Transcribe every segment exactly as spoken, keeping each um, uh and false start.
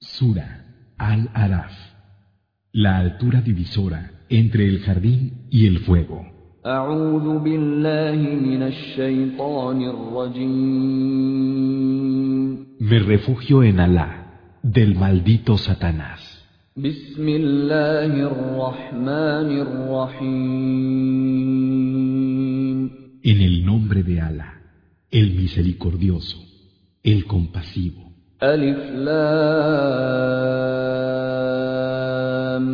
Sura Al-Araf, la altura divisora entre el jardín y el fuego. أعوذ بالله من الشيطان الرجيم. Me refugio en Alá, del maldito Satanás. بسم الله الرحمن الرحيم. En el nombre de Alá, el misericordioso, el compasivo. ألف لام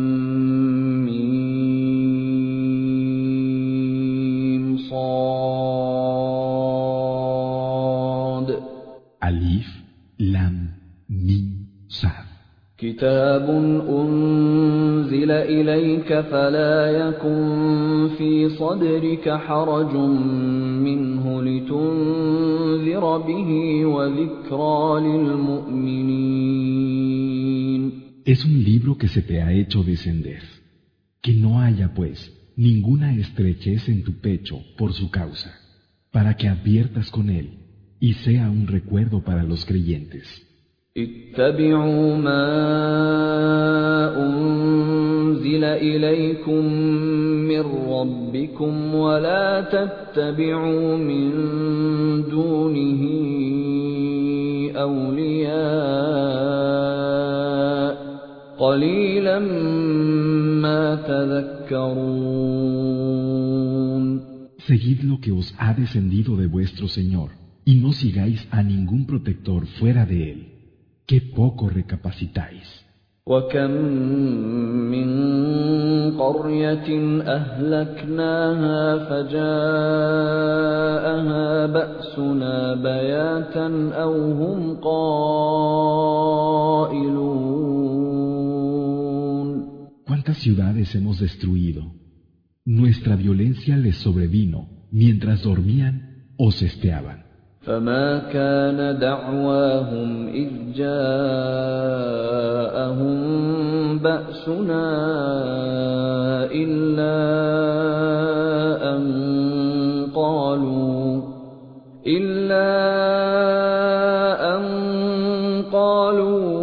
ميم صاد. Alif, Lam, Mim, Sad. كتاب أنزل إليك فلا يكن في صدرك حرج منه لتنذر به وذكرى للمؤمنين. Es un libro que se te ha hecho descender. Que no haya, pues, ninguna estrechez en tu pecho por su causa, para que adviertas con él y sea un recuerdo para los creyentes. اتبعوا ما أنزل إليكم من ربكم ولا تتبعوا من دونه أولياء قليلا ما تذكرون. Seguid lo que os ha descendido de vuestro Señor y no sigáis a ningún protector fuera de él. ¡Qué poco recapacitáis! وكم من قرية أهلكناها فجاءها بأسنا بياتا أو هم قائلون. ¿Cuántas ciudades hemos destruido? Nuestra violencia les sobrevino mientras dormían o cesteaban. فما كان دعواهم إذ جاءهم بأسنا إلا أن قالوا إلا أن قالوا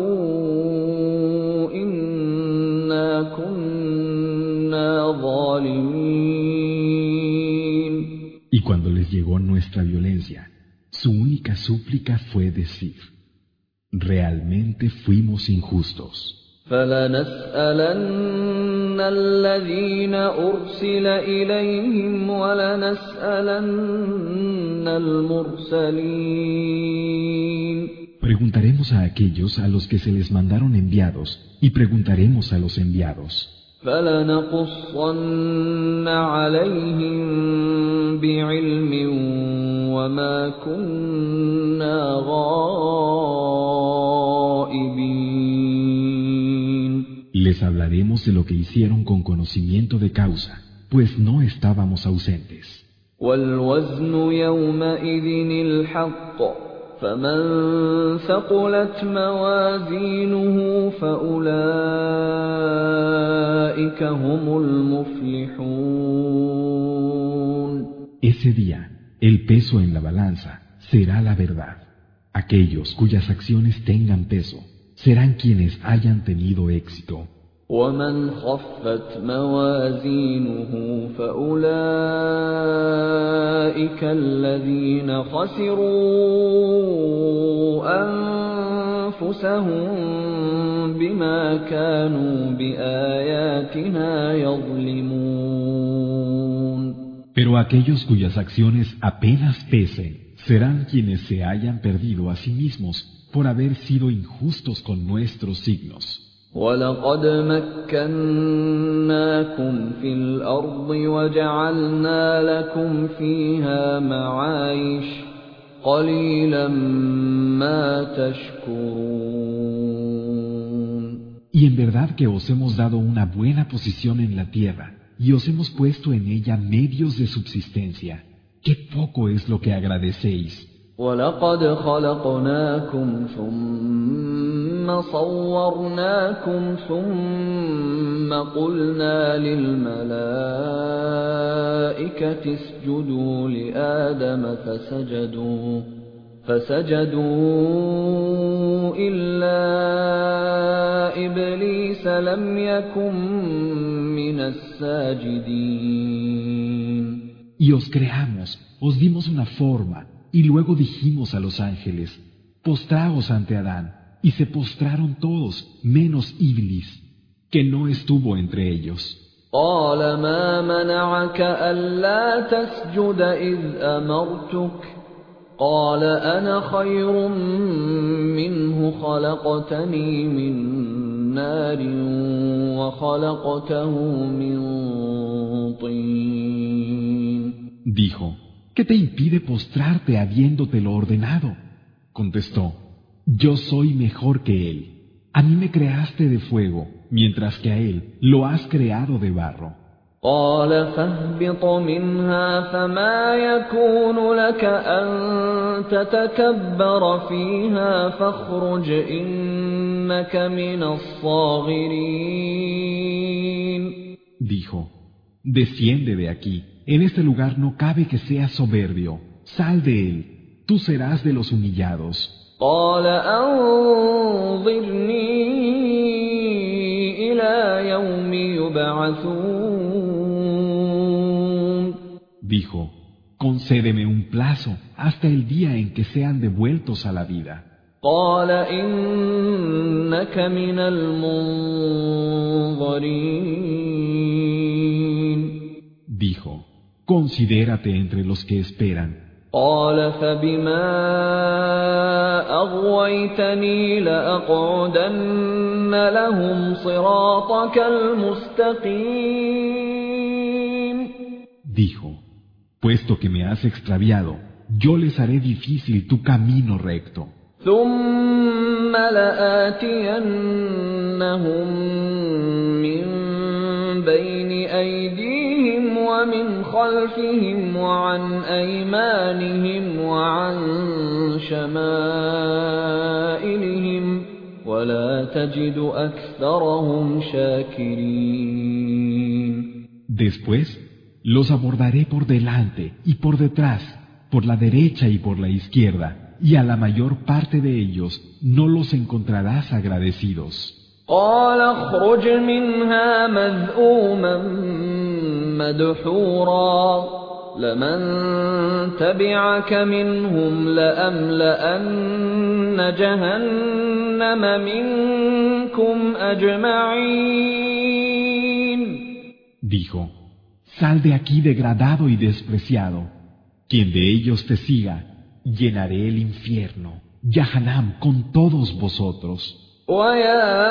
إنا كنا ظالمين. Y cuando les llegó nuestra violencia, su única súplica fue decir: realmente fuimos injustos. فلنسألن الذين أرسل إليهم ولنسألن المرسلين. Preguntaremos a aquellos a los que se les mandaron enviados y preguntaremos a los enviados. فلنقصن عليهم بعلم وما كنا غائبين. Les hablaremos de lo que hicieron con conocimiento de causa, pues no estábamos ausentes. والوزن يومئذ الحق فمن ثقلت موازينه فأولئك هم المفلحون. Ese día, el peso en la balanza será la verdad. Aquellos cuyas acciones tengan peso serán quienes hayan tenido éxito. ومن خفت موازينه فأولئك الذين خسروا أنفسهم بما كانوا بآياتنا يظلمون. Pero aquellos cuyas acciones apenas pesen serán quienes se hayan perdido a sí mismos por haber sido injustos con nuestros signos. وَلَقَدْ مَكَّنَّاكُمْ فِي الْأَرْضِ وَجَعَلْنَا لَكُمْ فِيهَا مَعَايِشَ قَلِيلًا مَا تَشْكُرُونَ. Y en verdad que os hemos dado una buena posición en la tierra y os hemos puesto en ella medios de subsistencia. ¡Qué poco es lo que agradecéis! وَلَقَدْ خَلَقْنَاكُمْ ثُمَّ صَوَّرْنَاكُمْ ثُمَّ قُلْنَا لِلْمَلَائِكَةِ اسْجُدُوا لِآدَمَ فَسَجَدُوا فَسَجَدُوا إِلَّا إبليس لم يكن من الساجدين. Y os creamos, os dimos una forma, y luego dijimos a los ángeles, postraos ante Adán, y se postraron todos, menos Iblis, que no estuvo entre ellos. قال ما منعك ألا تسجد إذ أمرتك قال أنا خير منه خلقتني من نار وخلقته من طين. Dijo, ¿qué te impide postrarte habiéndotelo ordenado? Contestó, yo soy mejor que él. A mí me creaste de fuego, mientras que a él lo has creado de barro. قال فاهبط منها فما يكون لك أن تتكبر فيها فاخرج إنك من الصاغرين. Dijo, desciende de aquí, en este lugar no cabe que seas soberbio, sal de él, tú serás de los humillados. قال أنظرني إلى يوم يبعثون. Dijo, concédeme un plazo hasta el día en que sean devueltos a la vida. قال إنك من المنظرين. Dijo, considérate entre los que esperan. قال فبما أغويتني لأقعدن لهم صراطك المستقيم. Dijo, puesto que me has extraviado, yo les haré difícil tu camino recto. ثم لآتينهم من بين أيديهم ومن خلفهم وعن أيمانهم وعن شمائلهم ولا تجد أكثرهم شاكرين. Después, los abordaré por delante y por detrás, por la derecha y por la izquierda, y a la mayor parte de ellos no los encontrarás agradecidos. قال اخرج منها مذءوما مدحورا لمن تبعك منهم لأملأن جهنم منكم أجمعين. Dijo, sal de aquí degradado y despreciado. Quien de ellos te siga, llenaré el infierno, Yahanam, con todos vosotros. ويا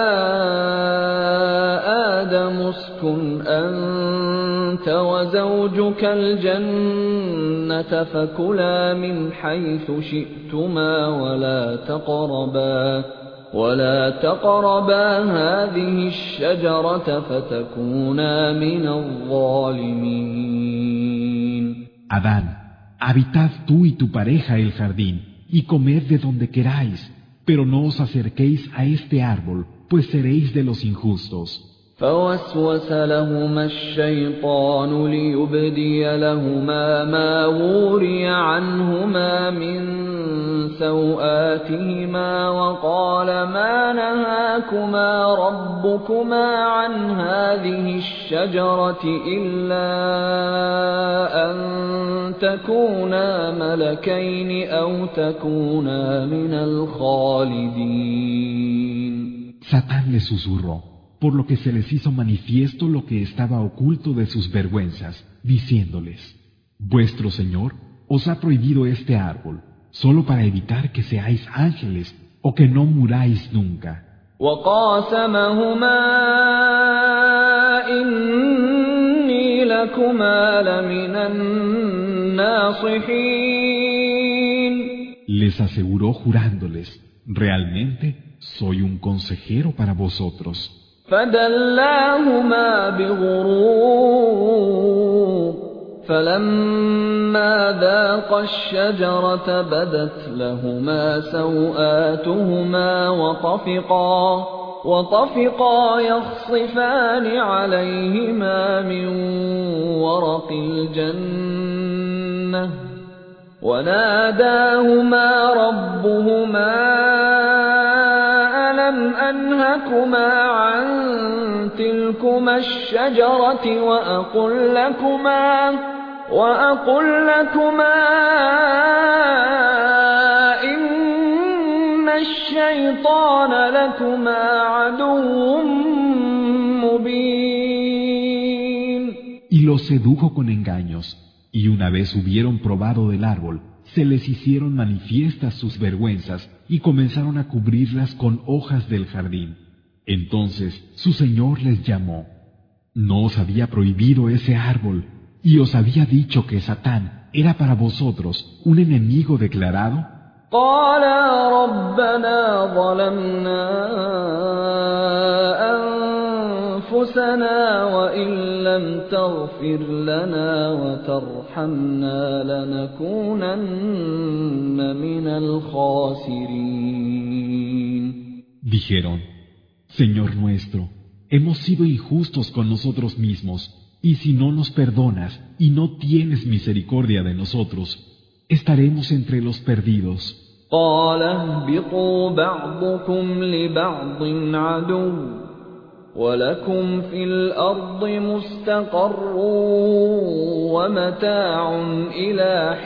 آدم اسكن أنت وزوجك الجنة فكلا من حيث شئتما ولا تقربا ولا تقربا هذه الشجرة فتكونا من الظالمين. Adán, habitad tú y tu pareja el jardín y comed de donde queráis, pero no os acerquéis a este árbol, pues seréis de los injustos. فوسوس لهما الشيطان ليبدي لهما ما وري عنهما من سوآتهما وقال ما نهاكما ربكما عن هذه الشجرة إلا أن تكونا ملكين أو تكونا من الخالدين. Satán les susurró, por lo que se les hizo manifiesto lo que estaba oculto de sus vergüenzas, diciéndoles, vuestro Señor os ha prohibido este árbol, solo para evitar que seáis ángeles o que no muráis nunca. وقاسمهما إني لكما لمن الناصحين. Les aseguró jurándoles, realmente soy un consejero para vosotros. فدلاهما بغرور فلما ذاقا الشجرة بدت لهما سوآتهما وطفقا وطفقا يخصفان عليهما من ورق الجنة وناداهما ربهما ألم أَلَمْ أَنْهَكُمَا عَنْ تِلْكُمَا الشَّجَرَةِ وَأَقُلْ لَكُمَا وَأَقُلْ لَكُمَا إِنَّ الشَّيْطَانَ لَكُمَا عَدُوٌّ مُبِينٌ. Y los sedujo con engaños, y una vez hubieron probado del árbol, se les hicieron manifiestas sus vergüenzas y comenzaron a cubrirlas con hojas del jardín. Entonces su Señor les llamó. ¿No os había prohibido ese árbol y os había dicho que Satán era para vosotros un enemigo declarado? قَالَا رَبَّنَا ظَلَمْنَا أَنفُسَنَا وَإِن لَّمْ تَغْفِرْ لَنَا وَتَرْحَمْنَا لَنَكُونَنَّ مِنَ الْخَاسِرِينَ. Dijeron: Señor nuestro, hemos sido injustos con nosotros mismos, y si no nos perdonas y no tienes misericordia de nosotros, estaremos entre los perdidos. قَالَ اهْبِطُوا بَعْضُكُمْ لِبَعْضٍ عَدُوٌّ وَلَكُمْ فِي الْأَرْضِ مُسْتَقَرٌّ وَمَتَاعٌ إِلَىٰ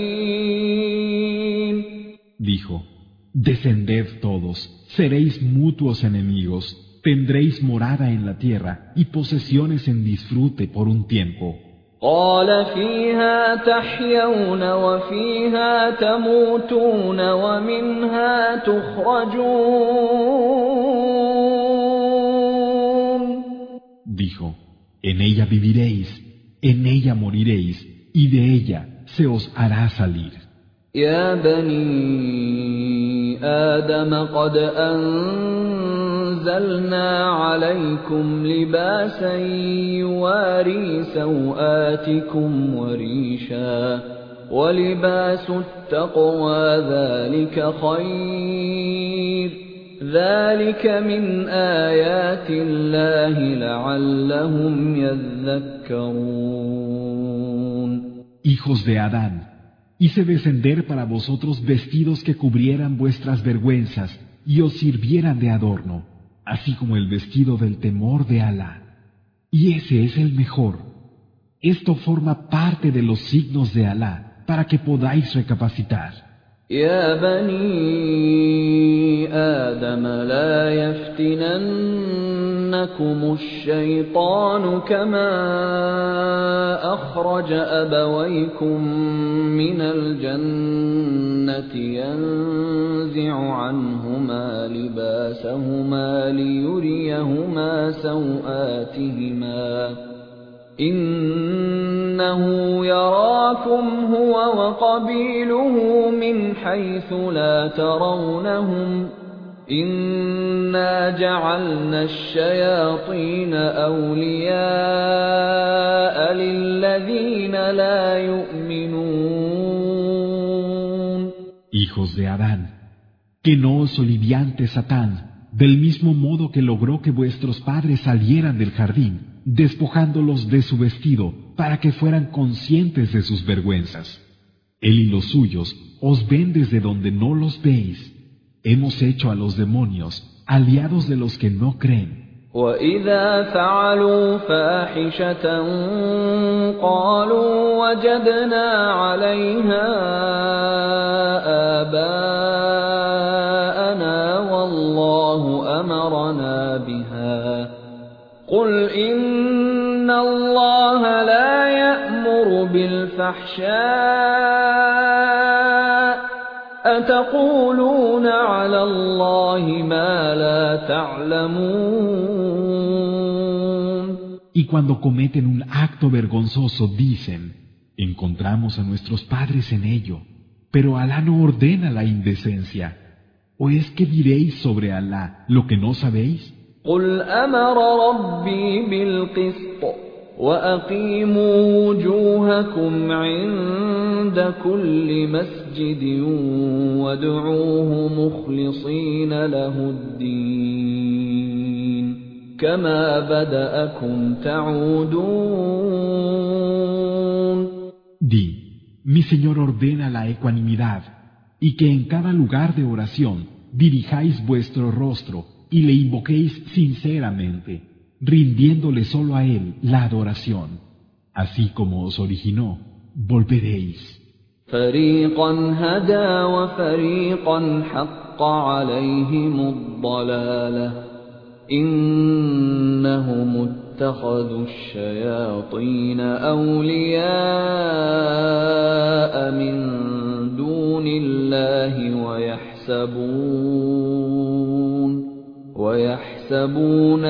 حِينٍ. Dijo: Descended todos, seréis mutuos enemigos, tendréis morada en la tierra y posesiones en disfrute por un tiempo. قَالَ فِيهَا تَحْيَوْنَ وَفِيهَا تَمُوتُونَ وَمِنْهَا تُخْرَجُونَ. Dijo: En ella viviréis, en ella moriréis, y de ella se os hará salir. يَا بَنِي آدَمَ قَدْ أَنزَلْنَا عَلَيْكُمْ لِبَاسًا يُوَارِي سَوْآتِكُمْ وَرِيشًا وَلِبَاسُ التَّقْوَىٰ ذَٰلِكَ خَيْرٌ ذَٰلِكَ مِنْ آيَاتِ اللَّهِ لَعَلَّهُمْ يَذَّكَّرُونَ. Hijos de Adán, hice descender para vosotros vestidos que cubrieran vuestras vergüenzas y os sirvieran de adorno, así como el vestido del temor de Alá. Y ese es el mejor. Esto forma parte de los signos de Alá, para que podáis recapacitar. يا بني آدم لا يفتننكم الشيطان كما أخرج أبويكم من الجنة ينزع عنهما لباسهما ليريهما سوآتهما إنه يراكم هو وقبيله من حيث لا ترونهم إنا جعلنا الشياطين أولياء للذين لا يؤمنون. Hijos de Adán, que no os oliviante Satán, del mismo modo que logró que vuestros padres salieran del jardín, despojándolos de su vestido para que fueran conscientes de sus vergüenzas. Él y los suyos os ven desde donde no los veis. Hemos hecho a los demonios aliados de los que no creen. وَإِذَا فَعَلُوا فَاحِشَةً قَالُوا وَجَدْنَا عَلَيْهَا آبَاءَنَا وَاللَّهُ أَمَرَنَا بِهَا قُلْ إِنَّ اللَّهَ لَا يَأْمُرُ بِالْفَحْشَاءِ أَتَقُولُونَ عَلَى اللَّهِ مَا لَا تَعْلَمُونَ. Y cuando cometen un acto vergonzoso dicen: encontramos a nuestros padres en ello, pero Alá no ordena la indecencia. ¿O es que diréis sobre Alá lo que no sabéis? قُلْ أَمَرَ رَبِّي بِالْقِسْطِ وَأَقِيمُوا وُجُوهَكُمْ عِندَ كُلِّ مَسْجِدٍ وَادْعُوهُ مُخْلِصِينَ لَهُ الدِّينَ كَمَا بَدَأَكُمْ تَعُودُونَ. Di: mi Señor ordena la ecuanimidad y que en cada lugar de oración dirijáis vuestro rostro y le invoquéis sinceramente, rindiéndole solo a él la adoración. Así como os originó, volveréis. فريقا هدى وفريقا حق عليهم الضلالة إنهم اتخذوا الشياطين أولياء من دون الله ويحسبون ويحسبون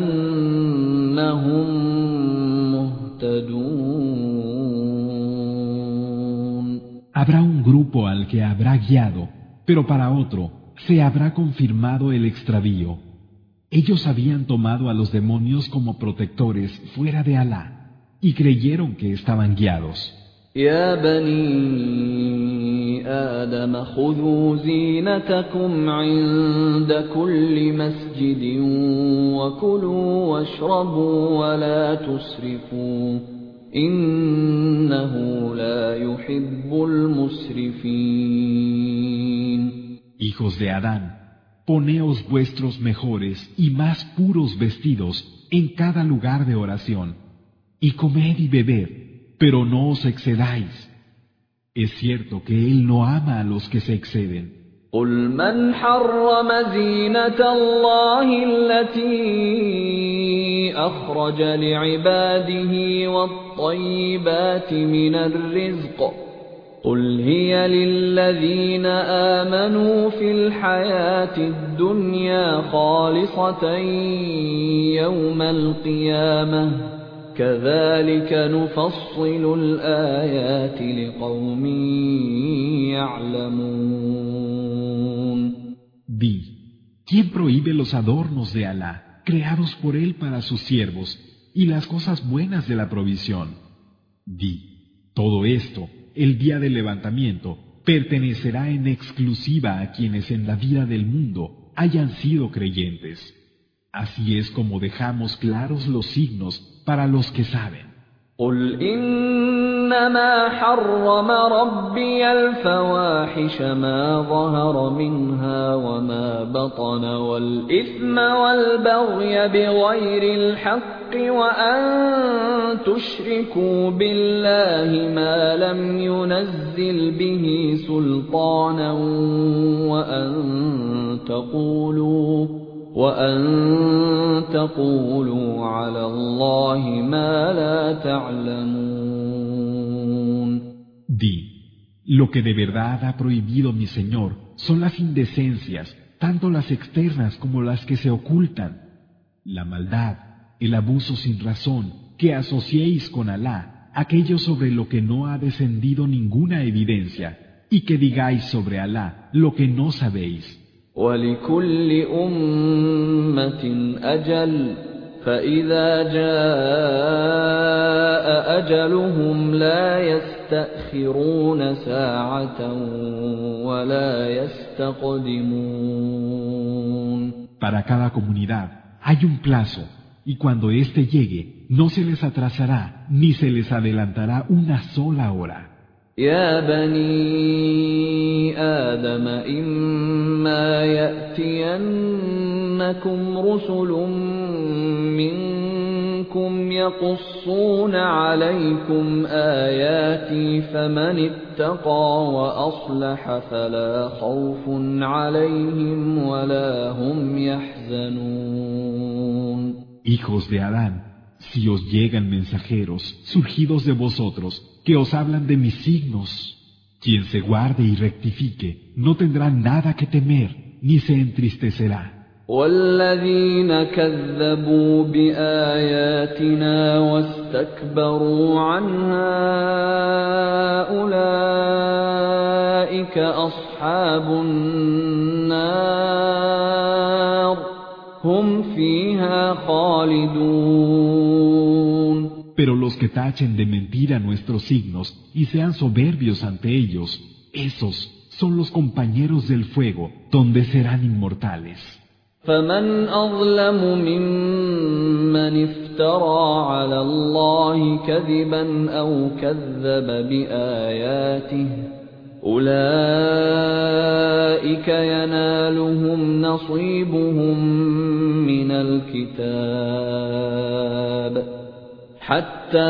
أنهم مهتدون. Habrá un grupo al que habrá guiado, pero para otro se habrá confirmado el extravío. Ellos habían tomado a los demonios como protectores fuera de Alá y creyeron que estaban guiados. يا بني آدم خذوا زينتكم عند كل مسجد وكلوا واشربوا ولا تسرفوا إنه لا يحب المسرفين. Hijos de Adán, poneos vuestros mejores y más puros vestidos en cada lugar de oración, y comed y bebed, pero no os excedáis. Es cierto que Él no ama a los que se exceden. قل من حرم زينة الله التي أخرج لعباده والطيبات من الرزق قل هي للذين آمنوا في الحياة الدنيا خالصة يوم القيامة كذلك نفصل الآيات لقوم يعلمون. Di, ¿quién prohíbe los adornos de Alá, creados por Él para sus siervos, y las cosas buenas de la provisión? Di, todo esto, el día del levantamiento, pertenecerá en exclusiva a quienes en la vida del mundo hayan sido creyentes. Así es como dejamos claros los signos para los que saben. قل إنما حرم ربي الفواحش ما ظهر منها وما بطن والإثم والبغي بغير الحق وأن تشركوا بالله ما لم ينزل به سلطانا وأن تقولوا وأن تقولوا على الله ما لا تعلمون. Di, lo que de verdad ha prohibido mi Señor son las indecencias, tanto las externas como las que se ocultan, la maldad, el abuso sin razón, que asociéis con Alá aquello sobre lo que no ha descendido ninguna evidencia, y que digáis sobre Alá lo que no sabéis. ولكل أمة أجل فإذا جاء أجلهم لا يستأخرون ساعة ولا يستقدمون. Para cada comunidad hay un plazo, y cuando éste llegue, no se les atrasará ni se les adelantará una sola hora. يا بني آدم إما يأتينكم رسل منكم يقصون عليكم آياتي فمن اتقى وأصلح فلا خوف عليهم ولا هم يحزنون. Hijos de Adán, si os llegan mensajeros surgidos de vosotros que os hablan de mis signos, quien se guarde y rectifique no tendrá nada que temer ni se entristecerá. والذين كذبوا بآياتنا واستكبروا عنها أولئك أصحاب النار هم فيها خالدون. Pero los que tachen de mentira nuestros signos y sean soberbios ante ellos, esos son los compañeros del fuego, donde serán inmortales. فمن أظلم ممن افترى على الله كذبا أو كذب بآياته أولئك ينالهم نصيبهم من الكتاب حتى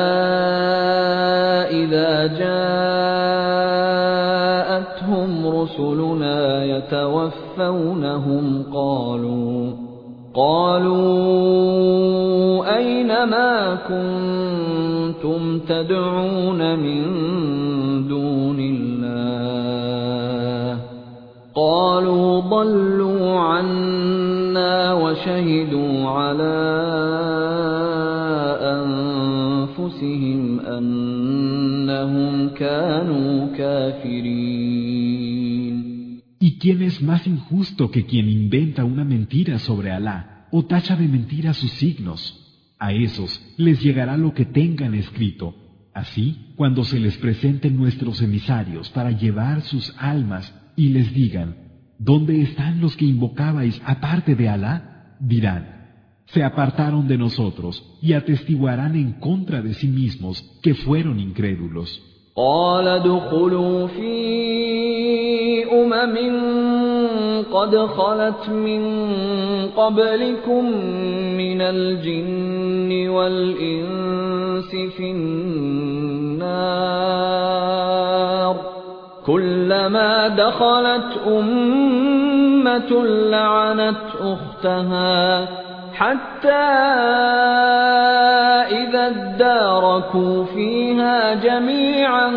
إذا جاءتهم رسلنا يتوفونهم قالوا قالوا أين ما كنتم تدعون من دون الله قالوا ضلوا عنا وشهدوا على أنفسهم أنهم كانوا كافرين. ¿Y quién es más injusto que quien inventa una mentira sobre Alá o tacha de mentira sus signos? A esos les llegará lo que tengan escrito. Así, cuando se les presenten nuestros emisarios para llevar sus almas y les digan, ¿dónde están los que invocabais aparte de Alá? Dirán, se apartaron de nosotros y atestiguarán en contra de sí mismos que fueron incrédulos. قال ادخلوا في أمم قد خلت من قبلكم من الجن والإنس في النار كلما دخلت أمة لعنت أختها حتى إذا اداركوا فيها جميعا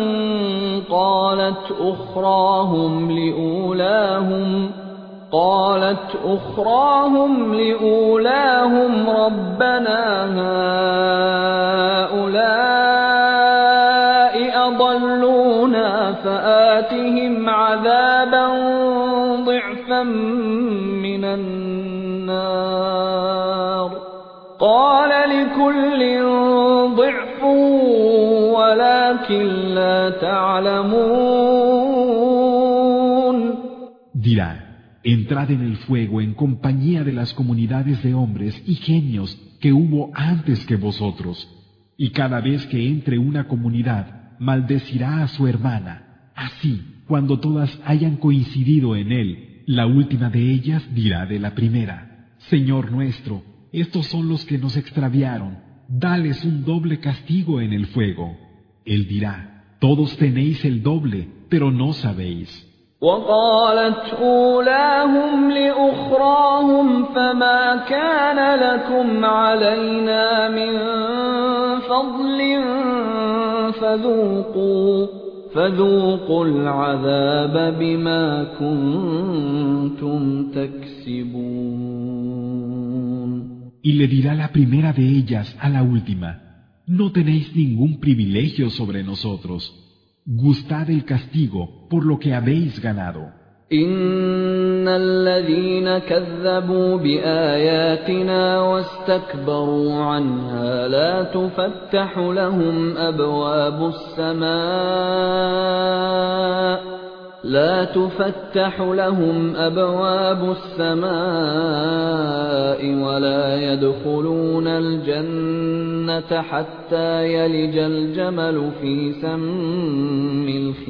قالت أخراهم لأولاهم قالت أخراهم لأولاهم ربنا هؤلاء أضلونا فآتهم عذابا ضعفا من النار قال لكل ضعف ولكن لا تعلمون. Dirá, entrad en el fuego en compañía de las comunidades de hombres y genios que hubo antes que vosotros, y cada vez que entre una comunidad maldecirá a su hermana. Así, cuando todas hayan coincidido en él, la última de ellas dirá de la primera, Señor nuestro, estos son los que nos extraviaron, dales un doble castigo en el fuego. Él dirá, todos tenéis el doble, pero no sabéis. وقالت أولاهم لأخراهم فما كان لكم علينا من فضل فذوقوا فذوقوا العذاب بما كنتم تكسبون. Y le dirá la primera de ellas a la última, no tenéis ningún privilegio sobre nosotros. Gustad el castigo por lo que habéis ganado. إن الذين كذبوا بآياتنا واستكبروا عنها لا تفتح لهم أبواب السماء لا تفتح لهم أبواب السماء ولا يدخلون الجنة حتى يلج الجمل في سم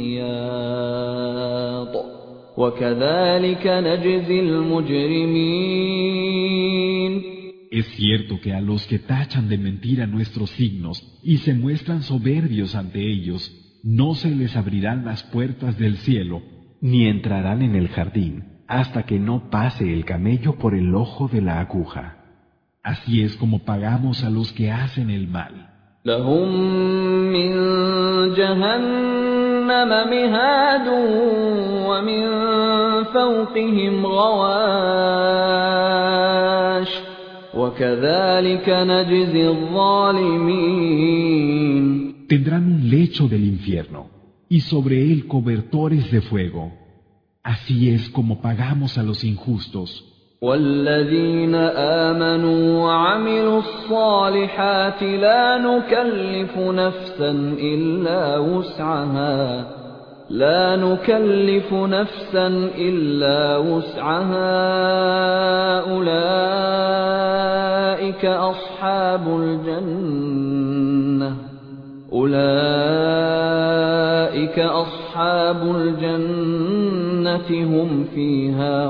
الخياط وكذلك نجزي المجرمين. Es cierto que a los que tachan de mentira nuestros signos y se muestran soberbios ante ellos, no se les abrirán las puertas del cielo, ni entrarán en el jardín, hasta que no pase el camello por el ojo de la aguja. Así es como pagamos a los que hacen el mal. لهم من جهنم مهاد ومن فوقهم غواش وكذلك نجزي الظالمين. Tendrán un lecho del infierno y sobre él cobertores de fuego. Así es como pagamos a los injustos. والذين آمنوا وعملوا الصالحات لا نكلف نفسا إلا وسعها لا نكلف نفسا إلا وسعها أولئك أصحاب الجنة أولئك أصحاب أصحاب الجنة هم فيها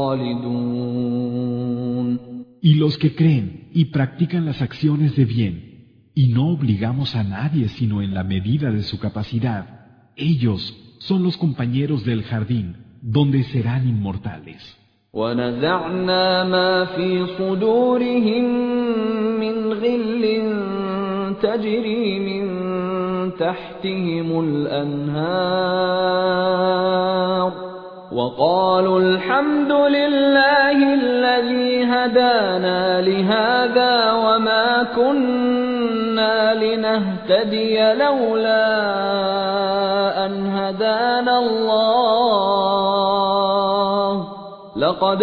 خالدون. Y los que creen y practican las acciones de bien, y no obligamos a nadie sino en la medida de su capacidad, ellos son los compañeros del jardín, donde serán inmortales. ونزعنا ما في صدورهم من غل تجري من تحتهم الأنهار وقالوا الحمد لله الذي هدانا لهذا وما كنا لنهتدي لولا أن هدانا الله لقد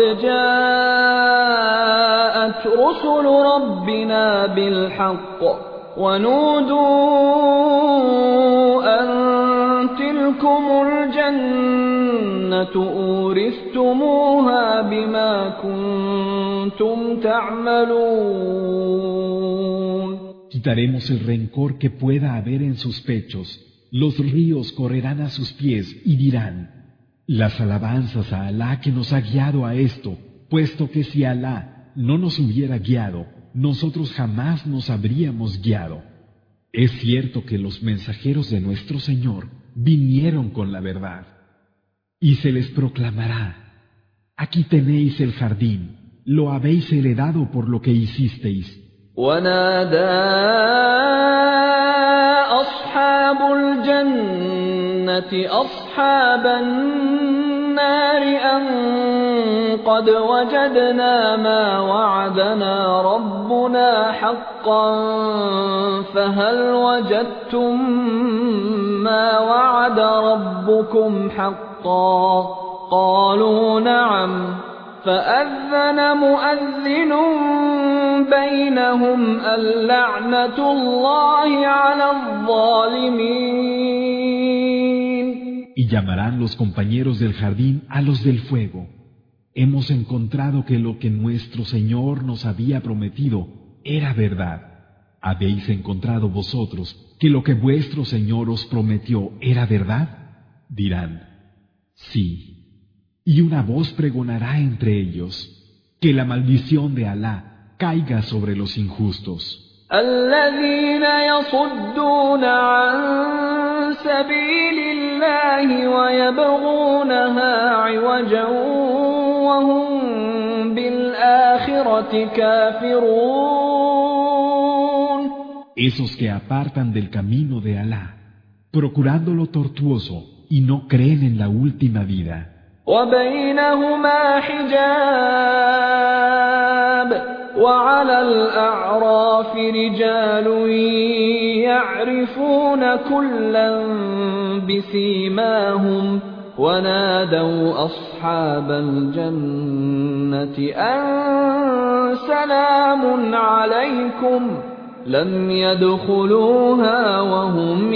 جاءت رسل ربنا بالحق ونودوا أن تلكم الجنة أورثتموها بما كنتم تعملون. Quitaremos el rencor que pueda haber en sus pechos, los ríos correrán a sus pies y dirán: las alabanzas a Alá que nos ha guiado a esto, puesto que si Alá no nos hubiera guiado, nosotros jamás nos habríamos guiado. Es cierto que los mensajeros de nuestro Señor vinieron con la verdad. Y se les proclamará: aquí tenéis el jardín, lo habéis heredado por lo que hicisteis. ونادى أصحاب الجنة أصحاب النار أن قد وجدنا ما وعدنا ربنا حقا فهل وجدتم ما وعد ربكم حقا قالوا نعم فأذن مؤذن بينهم اللعنة الله على الظالمين. Y llamarán los compañeros del jardín a los del fuego. Hemos encontrado que lo que nuestro Señor nos había prometido era verdad. ¿Habéis encontrado vosotros que lo que vuestro Señor os prometió era verdad? Dirán: sí. Y una voz pregonará entre ellos: que la maldición de Alá caiga sobre los injustos. الذين يصدون عن سبيل الله ويبغونها عوجا وهم بالآخرة كافرون. Esos que apartan del camino de Alá, procurándolo tortuoso y no creen en la última vida. وبينهما حجاب وعلى الأعراف رجال يعرفون كلا بسيماهم ونادوا أصحاب الجنة أن سلام عليكم لم يدخلوها وهم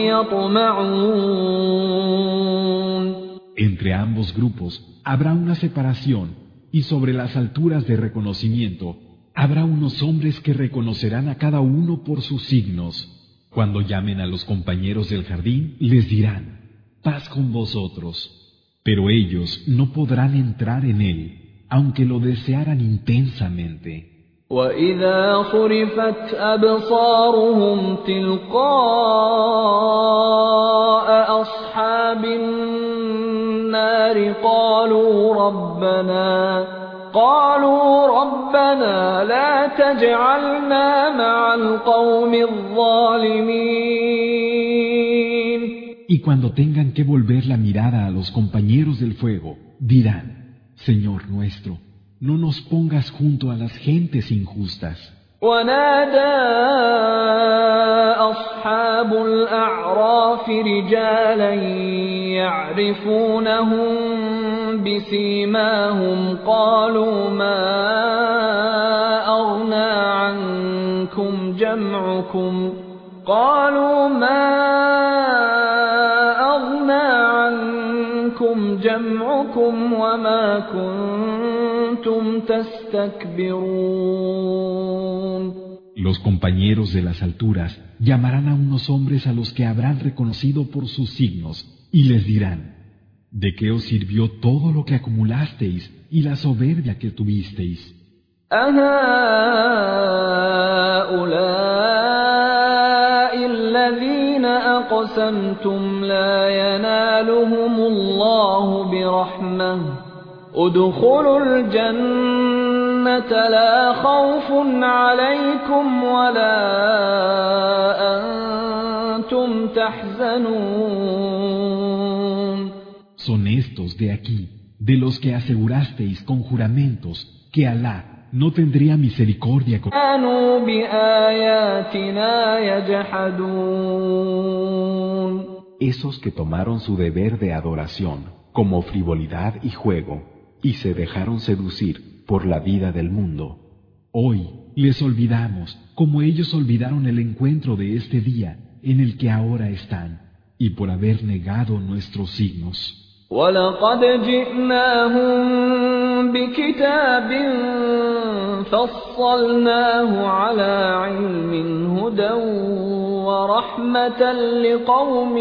يطمعون. Entre ambos grupos habrá una separación y sobre las alturas de reconocimiento habrá unos hombres que reconocerán a cada uno por sus signos. Cuando llamen a los compañeros del jardín, les dirán: paz con vosotros. Pero ellos no podrán entrar en él, aunque lo desearan intensamente. وَإِذَا صُرِفَتْ أَبْصَارُهُمْ تِلْقَاءَ أَصْحَابِ النَّارِ قَالُوا رَبَّنَا قَالُوا رَبَّنَا لَا تَجْعَلْنَا مَعَ الْقَوْمِ الظَّالِمِينَ. Y cuando tengan que volver la mirada a los compañeros del fuego, dirán: Señor nuestro, no nos pongas junto a las gentes injustas. ونادى أصحاب الأعراف رجالا يعرفونهم بسيماهم قالوا ما أغنى عنكم جمعكم قالوا ما أغنى عنكم جمعكم وما كنتم تستكبرون. Los compañeros de las alturas llamarán a unos hombres a los que habrán reconocido por sus signos y les dirán: ¿de qué os sirvió todo lo que acumulasteis y la soberbia que tuvisteis? أهؤلاء الذين أقسمتم لا ينالهم الله برحمة ادخلوا الجنة لا خوف عليكم ولا أنتم تحزنون. Son estos de aquí, de los que asegurasteis con juramentos que Alá no tendría misericordia con كانوا بآياتنا يجحدون. esos que tomaron su deber de adoración como frivolidad y juego y se dejaron seducir por la vida del mundo. Hoy les olvidamos como ellos olvidaron el encuentro de este día en el que ahora están y por haber negado nuestros signos. وَلَقَدْ جِئْنَاهُم بِكِتَابٍ فَصَّلْنَاهُ عَلَىٰ عِلْمٍ هُدًى وَرَحْمَةً لِقَوْمٍ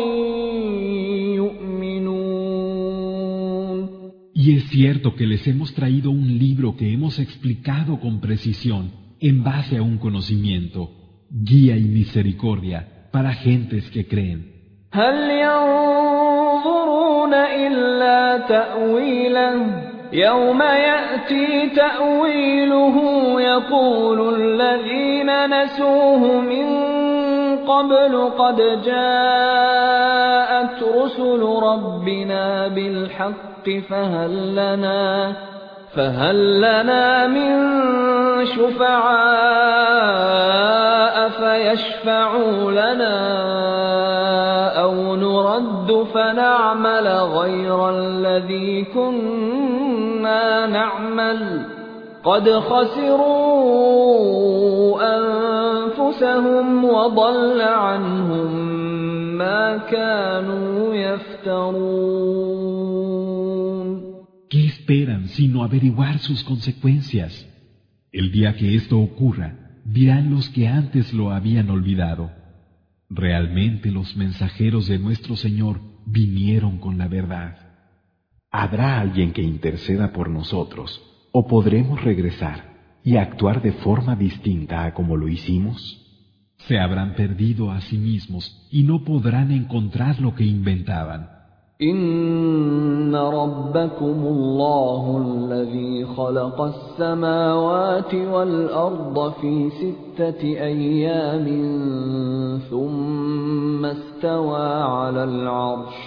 يُؤْمِنُونَ. Y es cierto que les hemos traído un libro que hemos explicado con precisión en base a un conocimiento, guía y misericordia para gentes que creen. هَلْ يَنظُرُونَ إِلَّا تَأْوِيلَهُ يَوْمَ يَأْتِي تَأْوِيلُهُ يَقُولُ الَّذِينَ نَسُوهُ مِن قَبْلُ قَدْ جَاءَتْ رُسُلُ رَبِّنَا بِالْحَقِّ فَهَل لَّنَا فَهَل لَّنَا مِن شُفَعَاءَ فَيَشْفَعُوا لَنَا أَوْ نُرَدُّ فَنَعْمَلَ غَيْرَ الَّذِي كُنَّا نَعْمَلُ قَدْ خَسِرُوا أَنفُسَهُمْ وَضَلَّ عَنْهُم مَّا كَانُوا يَفْتَرُونَ. ¿Qué esperan sino averiguar sus consecuencias? El día que esto ocurra, dirán los que antes lo habían olvidado: realmente los mensajeros de nuestro Señor vinieron con la verdad. ¿Habrá alguien que interceda por nosotros, o podremos regresar y actuar de forma distinta a como lo hicimos? Se habrán perdido a sí mismos y no podrán encontrar lo que inventaban. إِنَّ رَبَّكُمُ اللَّهُ الَّذِي خَلَقَ السَّمَاوَاتِ وَالْأَرْضَ فِي سِتَّةِ أَيَّامٍ ثُمَّ اسْتَوَى عَلَى الْعَرْشِ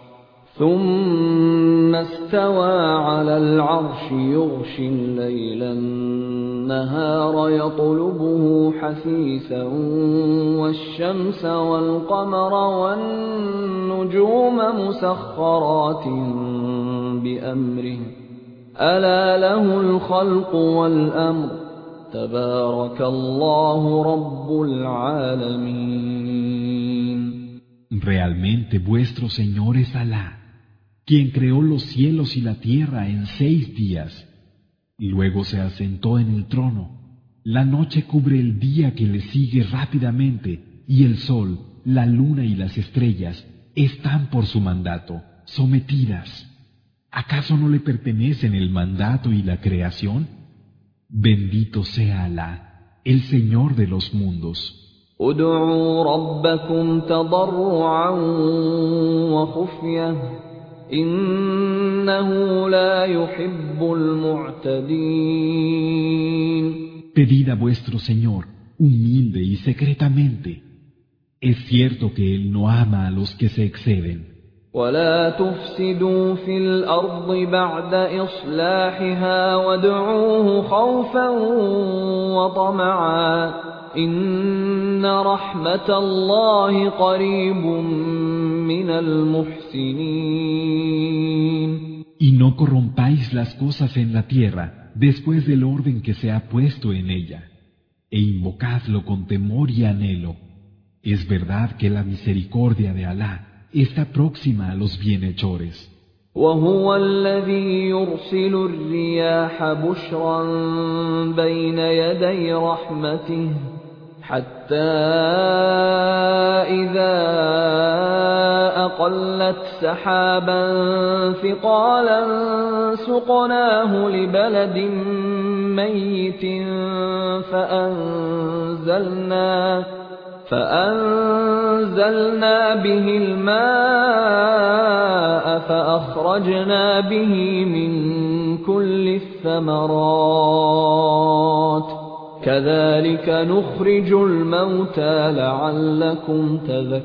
ثُمَّ اسْتَوَى عَلَى الْعَرْشِ يُغْشِي اللَّيْلَ النَّهَارَ يَطْلُبُهُ حَثِيثًا وَالشَّمْسَ وَالْقَمَرَ وَالنُّجُومَ مُسَخَّرَاتٍ بِأَمْرِهِ أَلَا لَهُ الْخَلْقُ وَالْأَمْرُ تَبَارَكَ اللَّهُ رَبُّ الْعَالَمِينَ. Realmente vuestro Señor es Alá, quien creó los cielos y la tierra en seis días. Luego se asentó en el trono. La noche cubre el día que le sigue rápidamente, y el sol, la luna y las estrellas están por su mandato, sometidas. ¿Acaso no le pertenecen el mandato y la creación? Bendito sea Alá, el Señor de los mundos. ادعوا ربكم تضرعا وخفية إنه لا يحب المعتدين. Pedid a vuestro Señor, humilde y secretamente. Es cierto que Él no ama a los que se exceden. ولا تفسدوا في الأرض بعد إصلاحها وادعوه خوفا وطمعا إن رحمة الله قريب من المحسنين. Y no corrompáis las cosas en la tierra después del orden que se ha puesto en ella, e invocadlo con temor y anhelo. Es verdad que la misericordia de Alá está próxima a los bienhechores. وهو الذي يرسل الرياح بشرا بين يدي رحمته حتى إذا أقلت سحابا ثقالا سقناه لبلد ميت فأنزلنا فأنزلنا به الماء فأخرجنا به من كل الثمرات كذلك نخرج الموتى لعلكم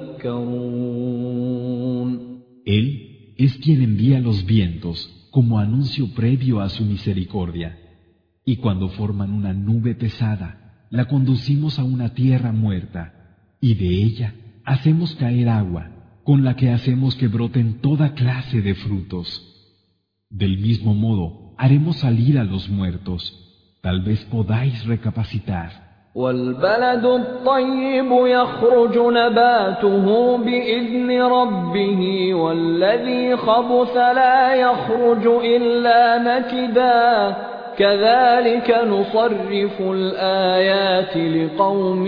تذكرون. Él es quien envía los vientos como anuncio previo a su misericordia, y cuando forman una nube pesada, la conducimos a una tierra muerta, y de ella hacemos caer agua, con la que hacemos que broten toda clase de frutos. Del mismo modo, haremos salir a los muertos. Tal vez podáis recapacitar. والبلد الطيب يخرج نباته بإذن ربه والذي خبث لا يخرج إلا نكدا كذلك نصرف الآيات لقوم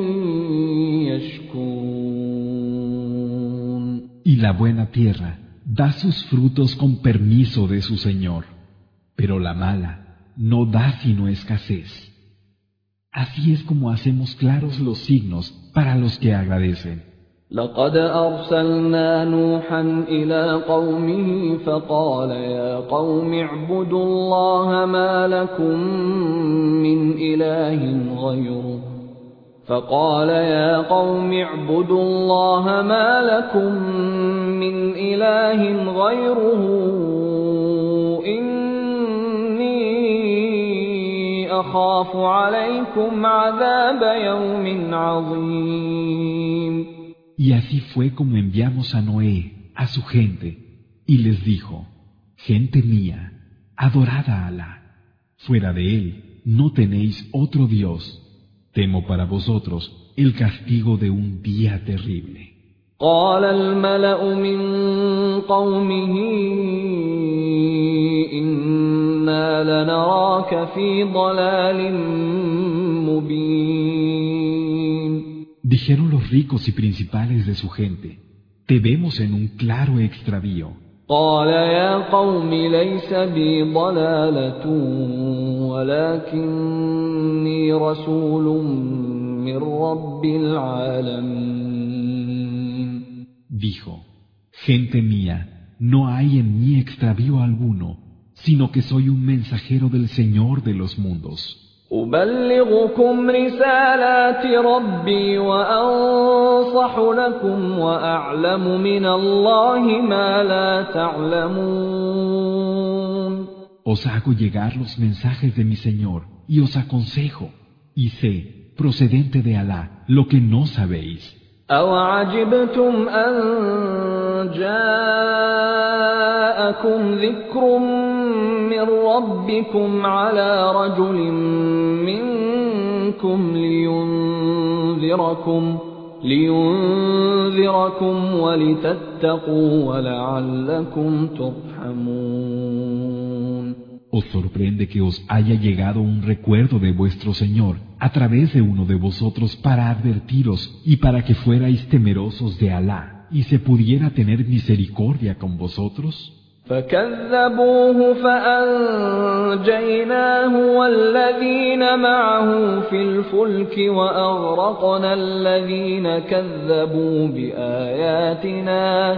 يشكرون. Y la buena tierra da sus frutos con permiso de su Señor, pero la mala no da sino escasez. Así es como hacemos claros los signos para los que agradecen. لقد أرسلنا نوحا إلى قومه فقال يا قوم اعبدوا الله ما لكم من إله غيره فقال يا قوم اعبدوا الله ما لكم من إله غيره أخاف عليكم عذاب يوم عظيم. Y así fue como enviamos a Noé, a su gente, y les dijo: Gente mía, adorad a Alá. Fuera de él no tenéis otro Dios. Temo para vosotros el castigo de un día terrible. قال الملأ من قومه إنا لنراك في ضلال مبين. Dijeron los ricos y principales de su gente: Te vemos en un claro extravío. قال يا قوم ليس بي ضلالة ولكني رسول من رب العالمين. Dijo: Gente mía, no hay en mí extravío alguno, sino que soy un mensajero del Señor de los mundos. أبلغكم رسالات ربي وأنصح لكم وأعلم من الله ما لا تعلمون. Os hago llegar los mensajes de mi Señor y os aconsejo, y sé, procedente de Alá, lo que no sabéis. أَوَعَجِبْتُمْ أَنْ جَاءَكُمْ ذِكْرٌ مِّن رَّبِّكُمْ عَلَى رَجُلٍ مِّنكُمْ لِيُنذِرَكُمْ لِيُنذِرَكُمْ وَلِتَتَّقُوا وَلَعَلَّكُمْ تُرْحَمُونَ. ¿Os sorprende que os haya llegado un recuerdo de vuestro Señor a través de uno de vosotros para advertiros y para que fuerais temerosos de Alá y se pudiera tener misericordia con vosotros? فكذبوه فأنجيناه والذين معه في الفلك وأغرقنا الذين كذبوا بآياتنا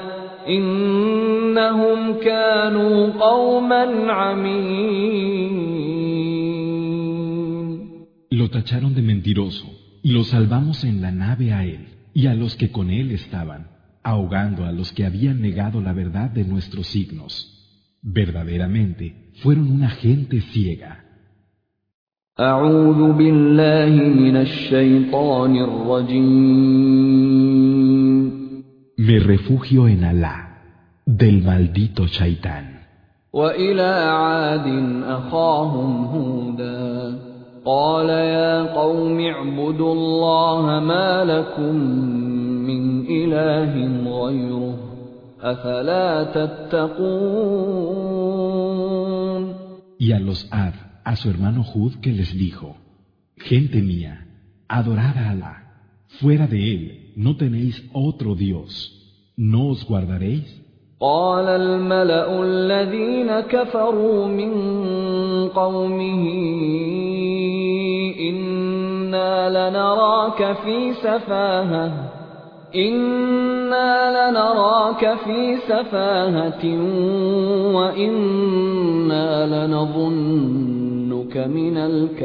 إنهم كانوا قوما عمين. Lo tacharon de mentiroso y lo salvamos en la nave a él y a los que con él estaban, ahogando a los que habían negado la verdad de nuestros signos. Verdaderamente fueron una gente ciega. أعوذ بالله من الشيطان الرجيم. Me refugio en Alá, del maldito Shaitán. وإلى عاد أخاهم هودا قال يا قوم اعبدوا الله ما لكم من إله غيره أفلا تتقون. Y a los Ad, a su hermano Hud, que les dijo: Gente mía, Adorad a Alá. Fuera de él no tenéis otro Dios. ¿No os guardaréis? قال الملأ الذين كفروا من قومه إنا لنراك في سفاهة إنا لنراك في سفاهة وإنا لنظنك من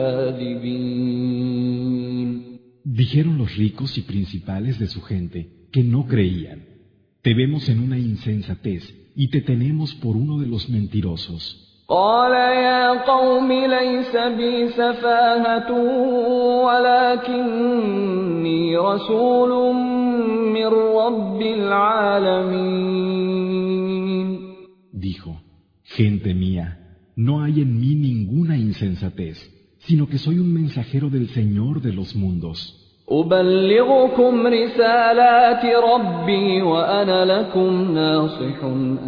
الكاذبين. Dijeron los ricos y principales de su gente que no creían: te vemos en una insensatez y te tenemos por uno de los mentirosos. قال يا قوم ليس بي سفاهة ولكني رسول من رب العالمين. Dijo: gente mía, no hay en mí ninguna insensatez, sino que soy un mensajero del Señor de los mundos. أبلغكم رسالات ربي وأنا لكم ناصح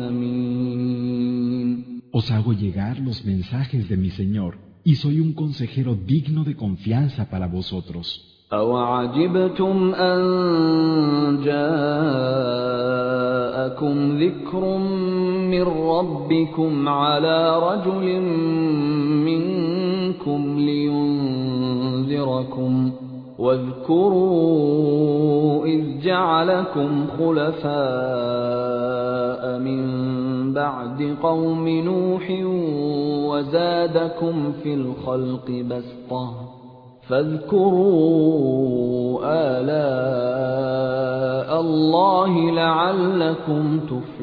أمين. Os hago llegar los mensajes de mi Señor y soy un consejero digno de confianza para vosotros. أَوَعَجِبْتُمْ أَن جَاءَكُمْ ذِكْرٌ مِّن رَّبِّكُمْ عَلَىٰ رَجُلٍ مِّنكُمْ لِيُنذِرَكُمْ ۖ واذكروا إذ جعلكم خلفاء من بعد قوم نوح وزادكم في الخلق بسطة فاذكروا آلاء الله لعلكم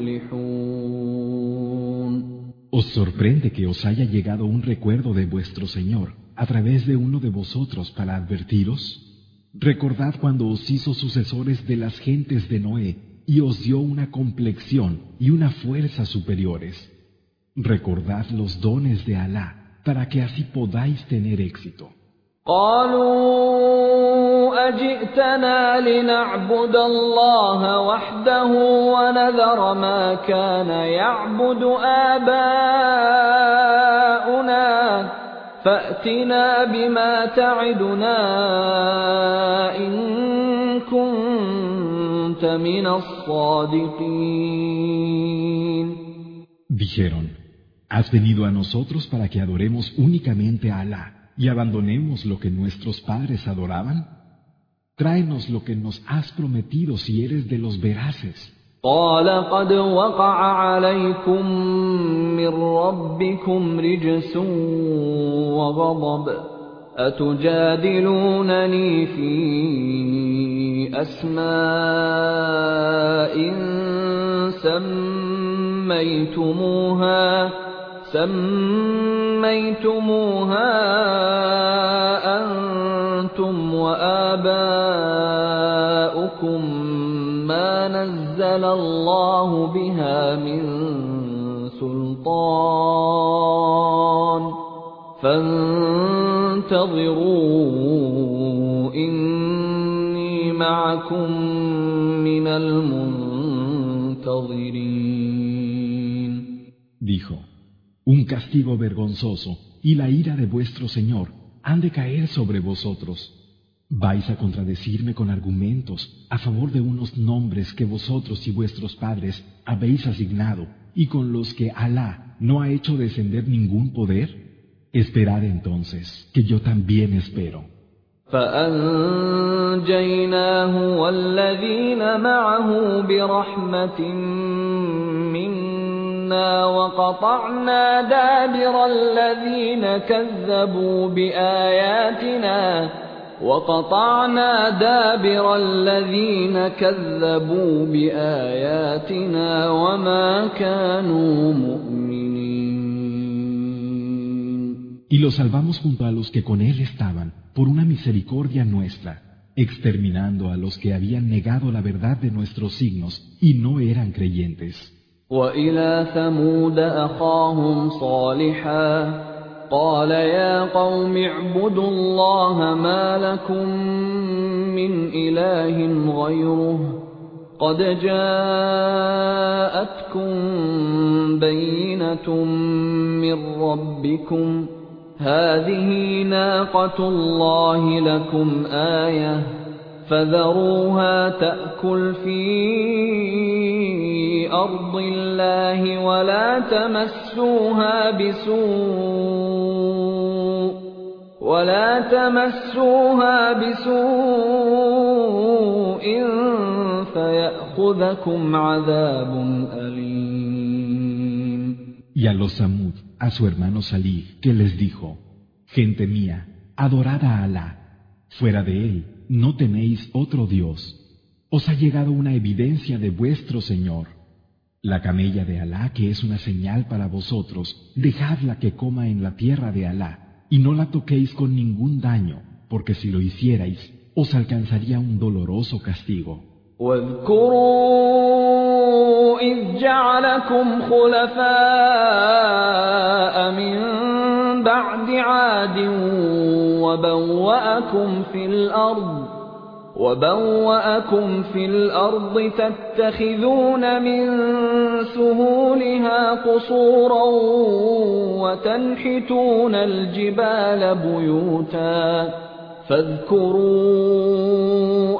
تفلحون. ¿Os sorprende que os haya llegado un recuerdo de vuestro Señor a través de uno de vosotros para advertiros? Recordad cuando os hizo sucesores de las gentes de Noé y os dio una complexión y una fuerza superiores. Recordad los dones de Alá para que así podáis tener éxito. قالوا أجئتنا لنعبد الله وحده ونذر ما كان يعبد آباؤنا فأتنا بما تعدنا إن كنت من الصادقين. Dijeron: ¿has venido a nosotros para que adoremos únicamente a Alá y abandonemos lo que nuestros padres adoraban? Tráenos lo que nos has prometido si eres de los veraces. قال قد وقع عليكم من ربكم رجس وغضب أتجادلونني في أسماء سميتموها سميتموها أنتم وآباؤكم ما نزل الله بها من سلطان فانتظروا إني معكم من المنتظرين. Dijo: un castigo vergonzoso y la ira de vuestro Señor han de caer sobre vosotros. ¿Vais a contradecirme con argumentos a favor de unos nombres que vosotros y vuestros padres habéis asignado y con los que Alá no ha hecho descender ningún poder? Esperad entonces, que yo también espero. فأنجيناه والذين معه برحمة منا وقطعنا دابر الذين كذبوا بآياتنا وقطعنا دابر الذين كذبوا بآياتنا وما كانوا مؤمنين. Y lo salvamos junto a los que con él estaban, por una misericordia nuestra, exterminando a los que habían negado la verdad de nuestros signos y no eran creyentes. وإلى ثمود أخاهم صالحا قال يا قوم اعبدوا الله ما لكم من إله غيره قد جاءتكم بينة من ربكم هذه ناقة الله لكم آية فذروها تأكل في أرض الله ولا تمسوها بسوء ولا تمسوها بسوء فيأخذكم عذاب أليم. Y a los Samud, a su hermano Salih, que les dijo: Gente mía, adorad a Alá. Fuera de él, no tenéis otro Dios. Os ha llegado una evidencia de vuestro Señor. La camella de Alá, que es una señal para vosotros, dejadla que coma en la tierra de Alá, y no la toquéis con ningún daño, porque si lo hicierais, os alcanzaría un doloroso castigo. واذكروا إذ جعلكم خلفاء من بعد عاد وبوأكم في الأرض وبوأكم في الأرض تتخذون من سهولها قصورا وتنحتون الجبال بيوتا فاذكروا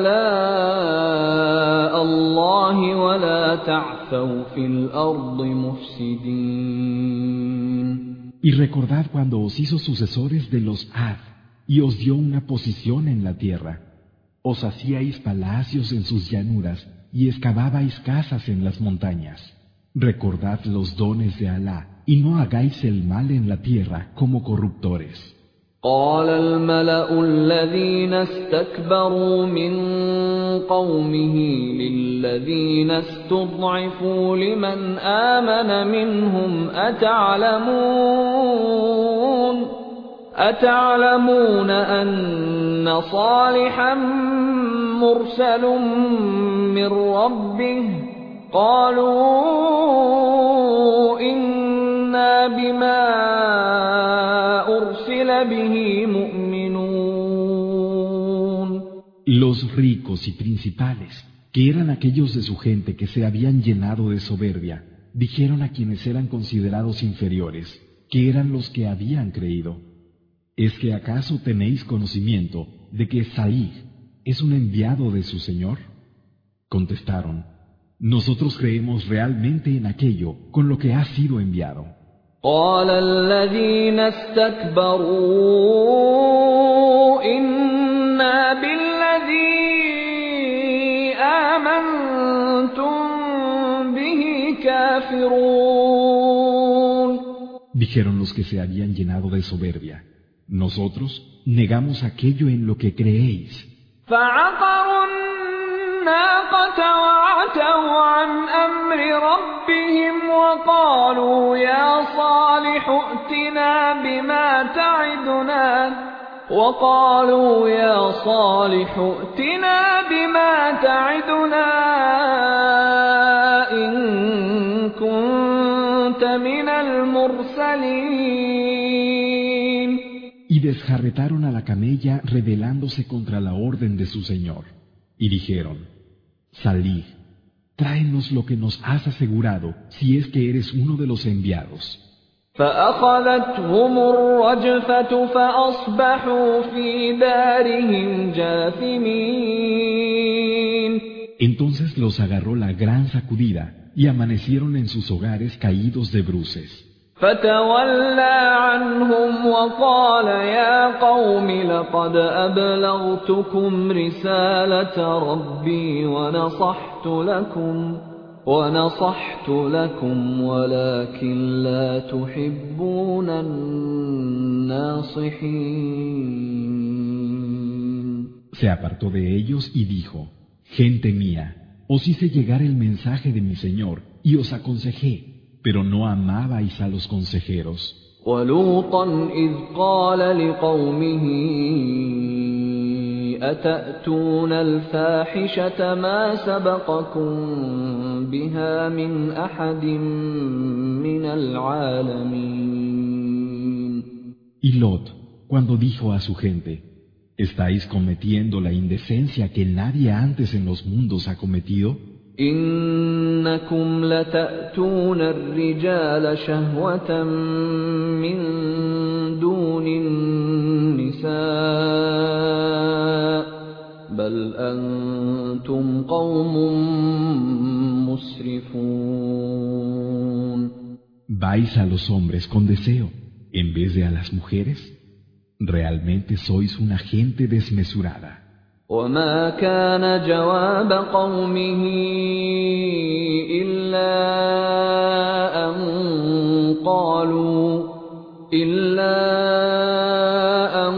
آلاء الله ولا تعثوا في الأرض مفسدين. Y recordad cuando os hizo sucesores de los Ad y os dio una posición en la tierra. Os hacíais palacios en sus llanuras y excavabais casas en las montañas. Recordad los dones de Alá y no hagáis el mal en la tierra como corruptores. قال الملأ الذين استكبروا من قومه للذين استضعفوا لمن آمن منهم أتعلمون أتعلمون أن صالحا مرسل من ربه قالوا إنا بما أرسل به مؤمنون. Los ricos y principales, que eran aquellos de su gente que se habían llenado de soberbia, dijeron a quienes eran considerados inferiores, que eran los que habían creído: ¿Es que acaso tenéis conocimiento de que Salih es un enviado de su Señor? Contestaron: Nosotros creemos realmente en aquello con lo que ha sido enviado. قال الذين استكبروا إنا بالذي آمنتم به كافرون. Dijeron los que se habían llenado de soberbia: Nosotros negamos aquello en lo que creéis. فعقروا الناقة وعتوا عن أمر ربهم وقالوا يا صالح ائتنا بما تعدنا وقالوا يا صالح ائتنا بما تعدنا إن كنت من المرسلين. Y desjarretaron a la camella rebelándose contra la orden de su Señor. Y dijeron: Salih, tráenos lo que nos has asegurado si es que eres uno de los enviados. فأخذتهم الرجفة فأصبحوا في دارهم جاثمين. Entonces los agarró la gran sacudida y amanecieron en sus hogares caídos de bruces. فتولى عنهم وقال يا قوم لقد أبلغتكم رسالة ربي ونصحت لكم ونصحت لكم ولكن لا تحبون الناصحين. Se apartó de ellos y dijo: Gente mía, os hice llegar el mensaje de mi Señor y os aconsejé, pero no amabais a los consejeros. وَلُوطًا إِذْ قَالَ لِقَوْمِهِ أَتَأْتُونَ الْفَاحِشَةَ مَا سَبَقَكُم بِهَا مِنْ أَحَدٍ مِنَ الْعَالَمِينَ. Y Lot, cuando dijo a su gente: ¿Estáis cometiendo la indecencia que nadie antes en los mundos ha cometido? إنكم لتأتون الرجال شهوة من دون بل أنتم قوم مسرفون. ¿Vais a los hombres con deseo en vez de a las mujeres? Realmente sois una gente desmesurada. وما كان جواب قومه إلا أن قالوا إلا أن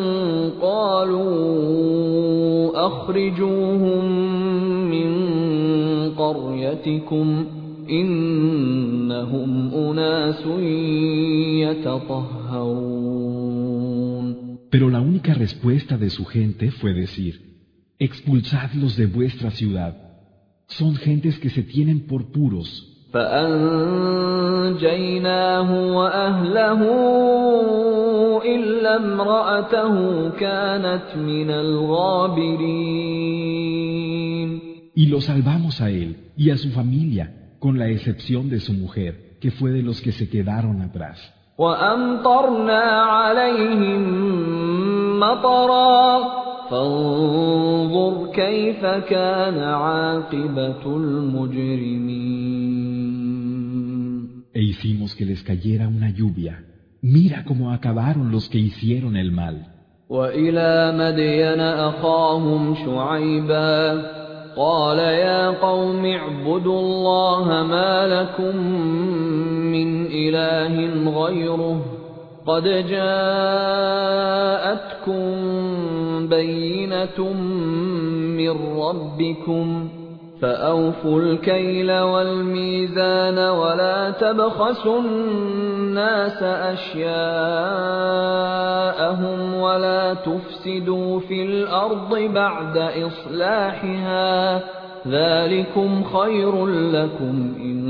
قالوا أخرجوهم من قريتكم إنهم أناس يتطهرون. Pero la única respuesta de su gente fue decir: expulsadlos de vuestra ciudad. Son gentes que se tienen por puros. فأنجيناه وأهله إلا امرأته كانت من الغابرين. Y lo salvamos a él y a su familia, con la excepción de su mujer, que fue de los que se quedaron atrás. وأمطرنا عليهم مطرا فانظر كيف كان عاقبة المجرمين. E hicimos que les cayera una lluvia. Mira cómo acabaron los que hicieron el mal. وإلى مدين أخاهم شعيبا قال يا قوم اعبدوا الله ما لكم من إله غيره قد جاءتكم بينة من ربكم فأوفوا الكيل والميزان ولا تبخسوا الناس أشياءهم ولا تفسدوا في الأرض بعد إصلاحها ذلكم خير لكم إن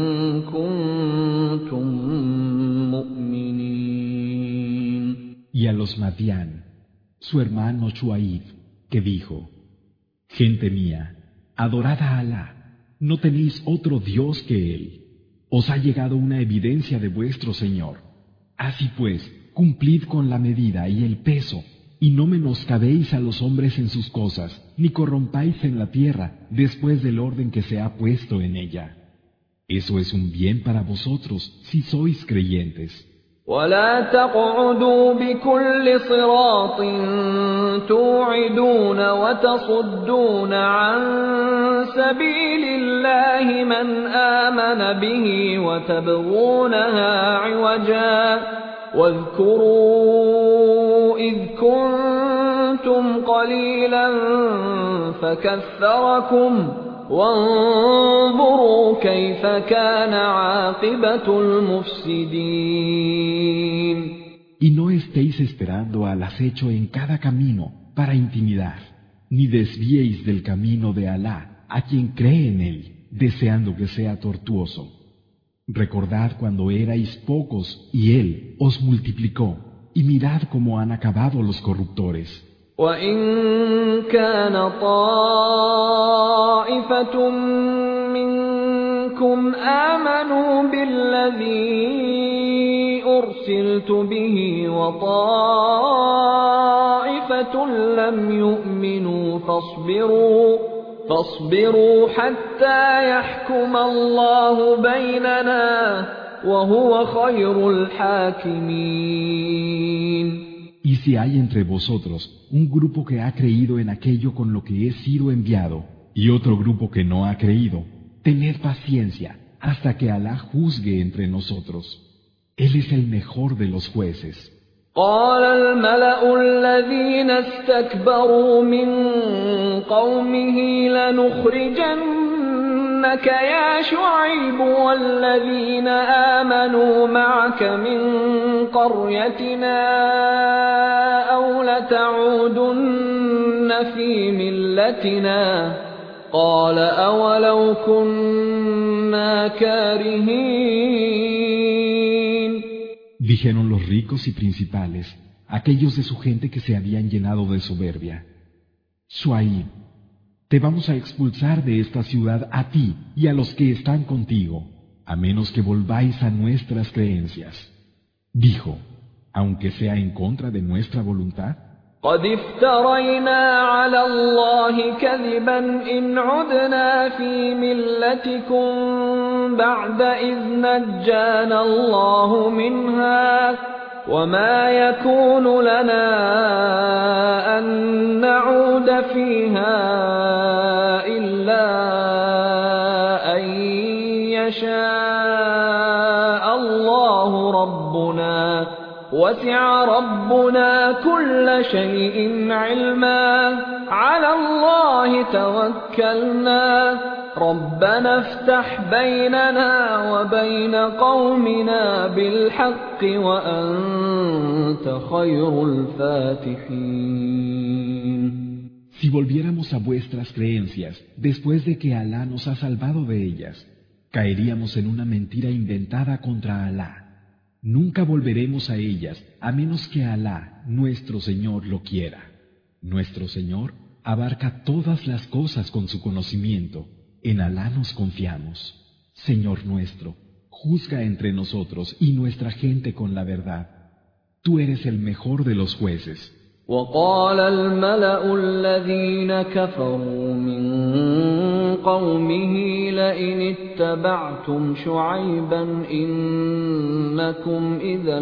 كنتم مؤمنين. Y a los Madián, su hermano Shuaib, que dijo: gente mía, adorad a Alá, no tenéis otro Dios que Él. Os ha llegado una evidencia de vuestro Señor. Así pues, cumplid con la medida y el peso, y no menoscabéis a los hombres en sus cosas, ni corrompáis en la tierra después del orden que se ha puesto en ella. Eso es un bien para vosotros, si sois creyentes. ولا تقعدوا بكل صراط توعدون وتصدون عن سبيل الله من آمن به وتبغونها عوجا واذكروا إذ كنتم قليلا فكثركم وانظروا كيف كان عاقبة المفسدين. Y no estéis esperando al acecho en cada camino para intimidar, ni desviéis del camino de Alá a quien cree en él, deseando que sea tortuoso. Recordad cuando erais pocos y él os multiplicó, y mirad cómo han acabado los corruptores. وَإِن كَانَ طَائِفَةٌ مِّنكُمْ آمَنُوا بِالَّذِي أُرْسِلْتُ بِهِ وَطَائِفَةٌ لَّمْ يُؤْمِنُوا فاصبروا فاصبروا حتى يحكم الله بيننا وهو خير الحاكمين. Y si hay entre vosotros un grupo que ha creído en aquello con lo que he sido enviado, y otro grupo que no ha creído, tened paciencia hasta que Alá juzgue entre nosotros. Él es el mejor de los jueces. قال الملأ الذين استكبروا من قومه لنخرجنك يا شعيب والذين آمنوا معك من قريتنا أو لتعودن في ملتنا قال أولو كنا كارهين. Dijeron los ricos y principales, aquellos de su gente que se habían llenado de soberbia: Shuaib, te vamos a expulsar de esta ciudad a ti y a los que están contigo, a menos que volváis a nuestras creencias. Dijo: aunque sea en contra de nuestra voluntad. قد افترينا على الله كذبا إن عدنا في ملتكم بعد إذ نجانا الله منها وما يكون لنا أن نعود فيها إلا أن يشاء الله ربنا وسع ربنا كل شيء علما على الله توكلنا ربنا افتح بيننا وبين قومنا بالحق وأنت خير الفاتحين. Si volviéramos a vuestras creencias después de que Alá nos ha salvado de ellas, caeríamos en una mentira inventada contra Alá. Nunca volveremos a ellas a menos que Alá, nuestro Señor, lo quiera. Nuestro Señor abarca todas las cosas con su conocimiento. En Alá nos confiamos. Señor nuestro, juzga entre nosotros y nuestra gente con la verdad. Tú eres el mejor de los jueces. وقال الملأ الذين كفروا من قومه لئن اتبعتم شعيبا إنكم إذا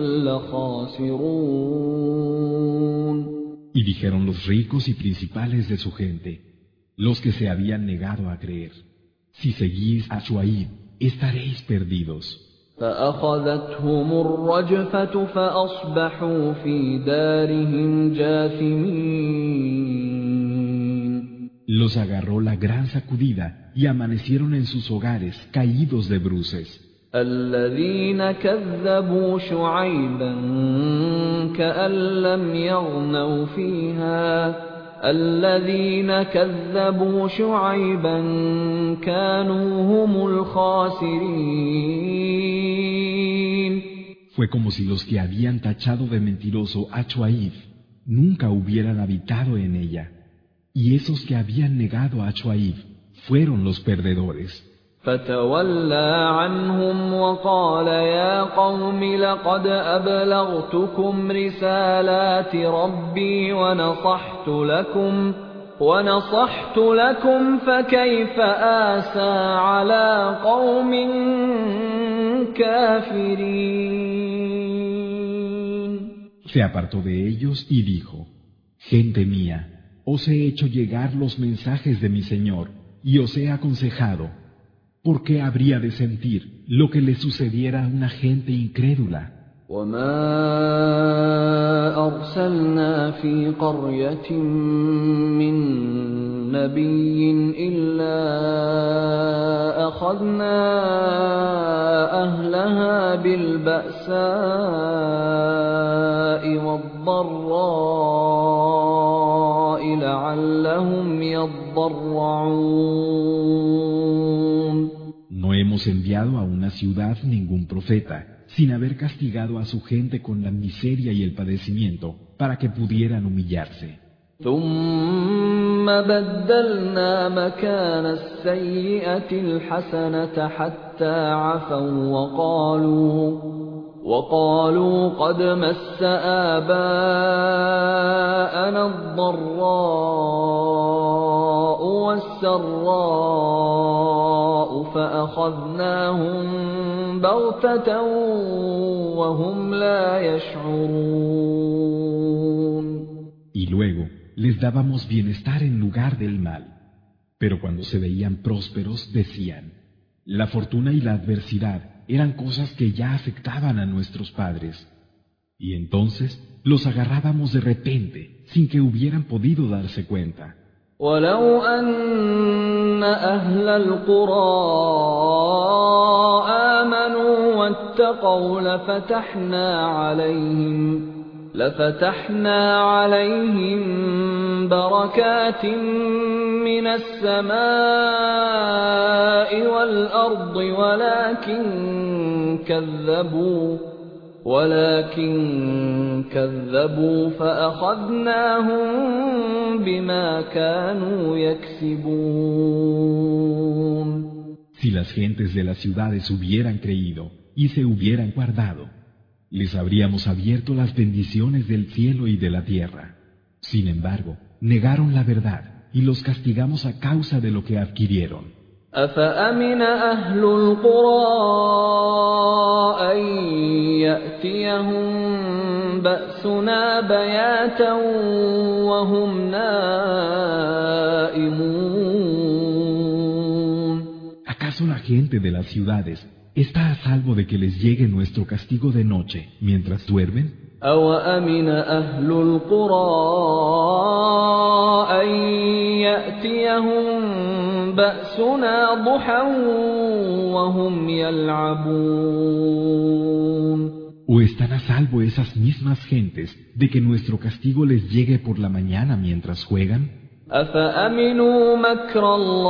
لخاسرون. Y dijeron los ricos y principales de su gente, los que se habían negado a creer, si seguís a Shuaib, estaréis perdidos. فأخذتهم الرجفة فأصبحوا في دارهم جاثمين. Los agarró la gran sacudida y amanecieron en sus hogares caídos de bruces. الذين كذبوا شعيبا كأن لم يغنوا فيها الذين كذبوا شعيبا كانوا هم الخاسرين. Fue como si los que habían tachado de mentiroso a Shuaib nunca hubieran habitado en ella, y esos que habían negado a Shuaib fueron los perdedores. فتولى عنهم وقال يا قوم لقد أبلغتكم رسالات ربي ونصحت لكم ونصحت لكم فكيف آسى على قوم كافرين. Se apartó de ellos y dijo: Gente mía, os he hecho llegar los mensajes de mi Señor y os he aconsejado. ¿Por qué habría de sentir lo que le sucediera a una gente incrédula? وما أرسلنا في قرية من نبي إلا أخذنا أهلها بالبأساء والضراء لعلهم يضرعون. No hemos enviado a una ciudad ningún profeta, sin haber castigado a su gente con la miseria y el padecimiento, para que pudieran humillarse. ثم بدلنا مكان السيئة الحسنة حتى عفوا وقالوا وقالوا قد مس آباءنا الضراء والسراء فأخذناهم بغتة وهم لا يشعرون. Y luego les dábamos bienestar en lugar del mal. Pero cuando se veían prósperos decían: la fortuna y la adversidad eran cosas que ya afectaban a nuestros padres. Y entonces los agarrábamos de repente, sin que hubieran podido darse cuenta. ولو أن أهل القرى آمنوا واتقوا لفتحنا عليهم لفتحنا عليهم بركات من السماء والأرض ولكن كذبوا ولكن كذبوا فأخذناهم بما كانوا يكسبون. Si las gentes de las ciudades hubieran creído y se hubieran guardado, les habríamos abierto las bendiciones del cielo y de la tierra. Sin embargo, negaron la verdad y los castigamos a causa de lo que adquirieron. أفأمن أهل القرى أن يأتيهم بأسنا بياتا وهم نائمون ¿Acaso la gente de las ciudades está a salvo de que les llegue nuestro castigo de noche mientras duermen? أوأمن أهل القرى أن يأتيهم بأسنا ضحى وهم يلعبون ¿O están a salvo esas mismas gentes de que nuestro castigo les llegue por la mañana mientras juegan? أفأمنوا مكر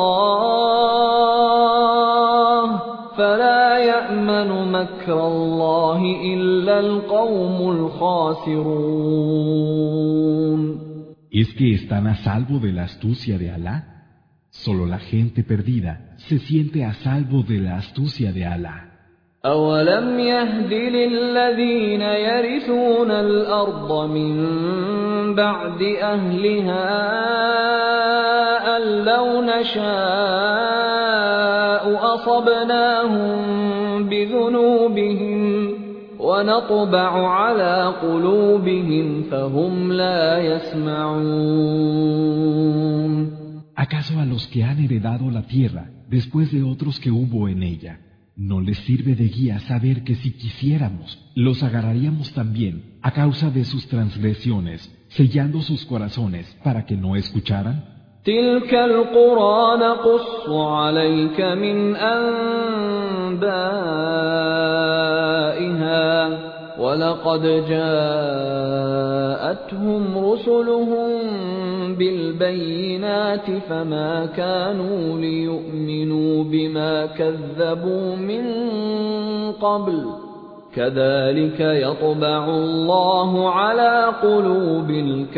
الله فلا يأمن مكر الله إلا القوم الخاسرون ¿Es que están a salvo de la astucia de Alá? Solo la gente perdida se siente a salvo de la astucia de Alá. أولم يهد للذين يرثون الأرض من بعد أهلها أن لو نشاء أصبناهم بذنوبهم ونطبع على قلوبهم فهم لا يسمعون ¿Acaso a los que han heredado la tierra después de otros que hubo en ella, no les sirve de guía saber que si quisiéramos, los agarraríamos también a causa de sus transgresiones, sellando sus corazones para que no escucharan? تلك القرى نقص عليك من أنبائها ولقد جاءتهم رسلهم بالبينات فما كانوا ليؤمنوا بما كذبوا من قبل كذلك يطبع الله على قلوب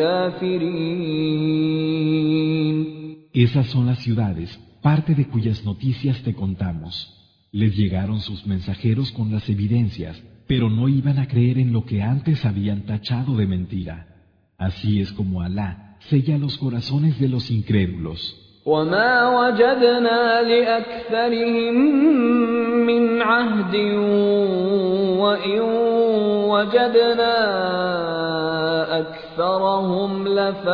الكافرين. Esas son las ciudades, parte de cuyas noticias te contamos. Les llegaron sus mensajeros con las evidencias, pero no iban a creer en lo que antes habían tachado de mentira. Así es como Alá sella los corazones de los incrédulos. وما وجدنا لأكثرهم من عهد وإن وجدنا أكثرهم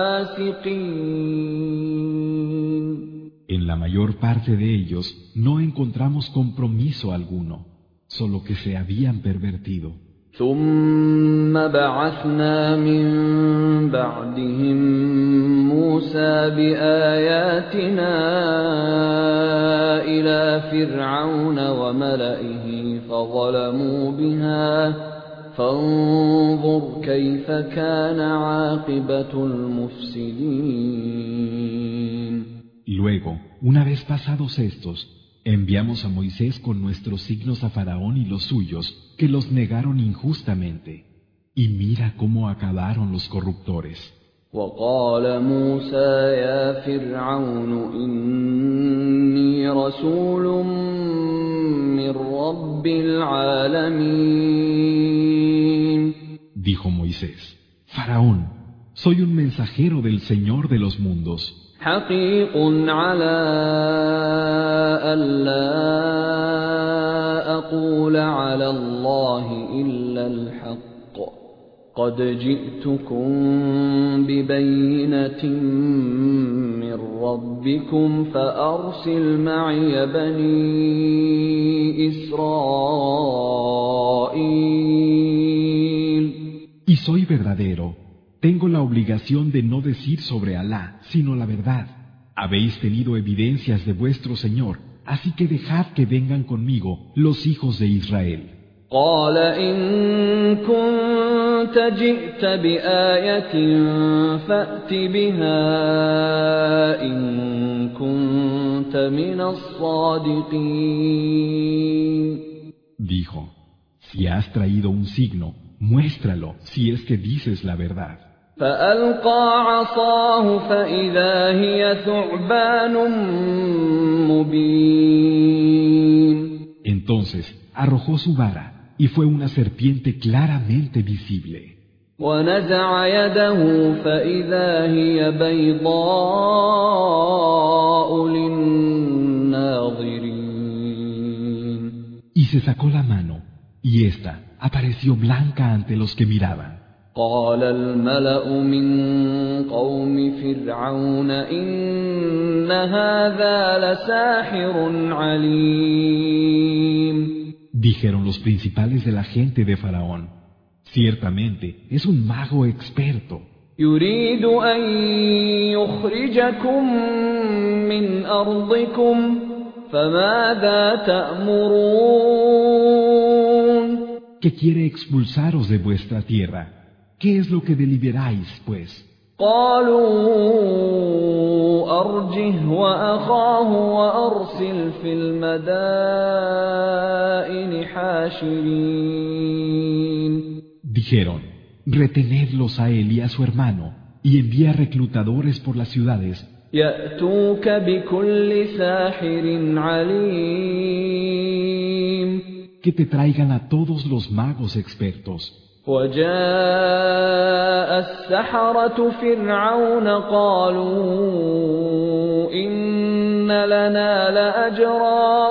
لفاسقين. En la mayor parte de ellos no encontramos compromiso alguno, solo que se habían pervertido. ثم بعثنا من بعدهم موسى بآياتنا إلى فرعون وملئه فظلموا بها فانظر كيف كان عاقبة المفسدين. Luego, una vez pasados estos, enviamos a Moisés con nuestros signos a Faraón y los suyos, que los negaron injustamente. Y mira cómo acabaron los corruptores. وقال موسى يا فرعون إني رسول من رب العالمين. Dijo Moisés, Faraón, soy un mensajero del Señor de los mundos. حقيق على ألا أقول على الله إلا الحق قد جئتكم ببينة من ربكم فأرسل معي بني إسرائيل. Y soy verdadero. Tengo la obligación de no decir sobre Alá, sino la verdad. Habéis tenido evidencias de vuestro Señor, así que dejad que vengan conmigo los hijos de Israel. قال إن كنت جئت بآية فأت بها إن كنت من الصادقين. Dijo, si has traído un signo, muéstralo si es que dices la verdad. فألقى عصاه فإذا هي ثعبان مبين. Entonces arrojó su vara y fue una serpiente claramente visible. ونزع يده فإذا هي بيضاء للناظرين. Y se sacó la mano, y ésta apareció blanca ante los que miraban. قال الملأ من قوم فرعون إن هذا لساحر عليم. Dijeron los principales de la gente de Faraón: ciertamente es un mago experto. يريد أن يخرجكم من أرضكم فماذا تأمرون. Que quiere expulsaros de vuestra tierra. ¿Qué es lo que deliberáis, pues? قالوا أرجه وأخاه وأرسل في المدائن حاشرين. Dijeron: retenedlos a él y a su hermano, y envía reclutadores por las ciudades. يأتوك بكل ساحر عليم. Que te traigan a todos los magos expertos. وجاء السحرة فرعون قالوا إن لنا لأجرا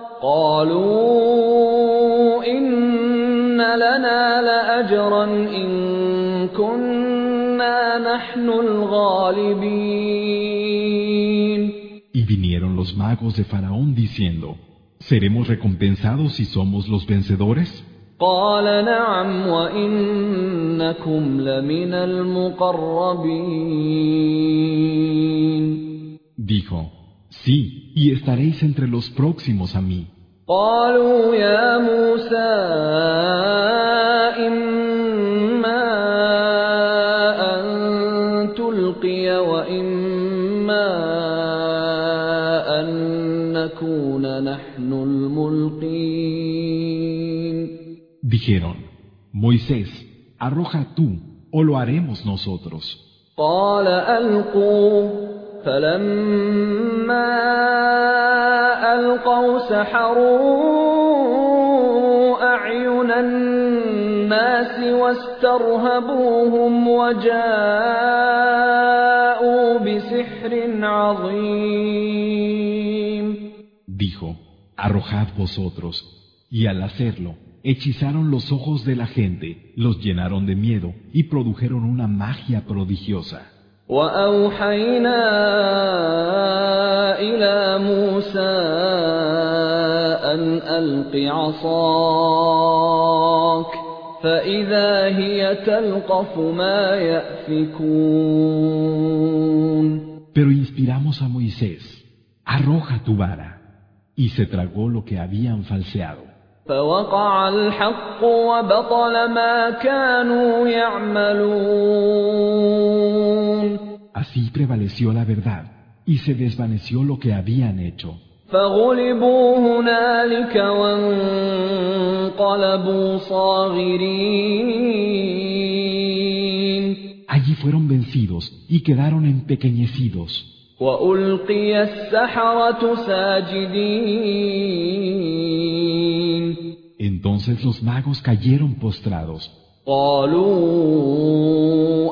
قالوا إن لنا لأجرا إن كنا نحن الغالبين. Y vinieron los magos de Faraón diciendo: ¿seremos recompensados si somos los vencedores? قال نعم وإنكم لمن المقربين. Dijo: sí, y estaréis entre los próximos a mí. قالوا يا موسى إما أن تلقي وإما أن نكون نحن الملقين. Dijeron: Moisés, arroja tú, o lo haremos nosotros. قال ألقوا فلما ألقوا سحروا أعين الناس واسترهبوهم وجاءوا بسحر عظيم. Dijo: arrojad vosotros, y al hacerlo hechizaron los ojos de la gente, los llenaron de miedo y produjeron una magia prodigiosa. وأوحينا إلى موسى أن ألق عصاك فإذا هي تلقف ما يأفكون. Pero inspiramos a Moisés: arroja tu vara, y se tragó lo que habían falseado. فوقع الحق وبطل ما كانوا يعملون. Así prevaleció la verdad, y se desvaneció lo que habían hecho. فغلبوا هنالك وانقلبوا صاغرين. Allí fueron vencidos y quedaron empequeñecidos. وألقي السحرة ساجدين. Entonces los magos cayeron postrados. قالوا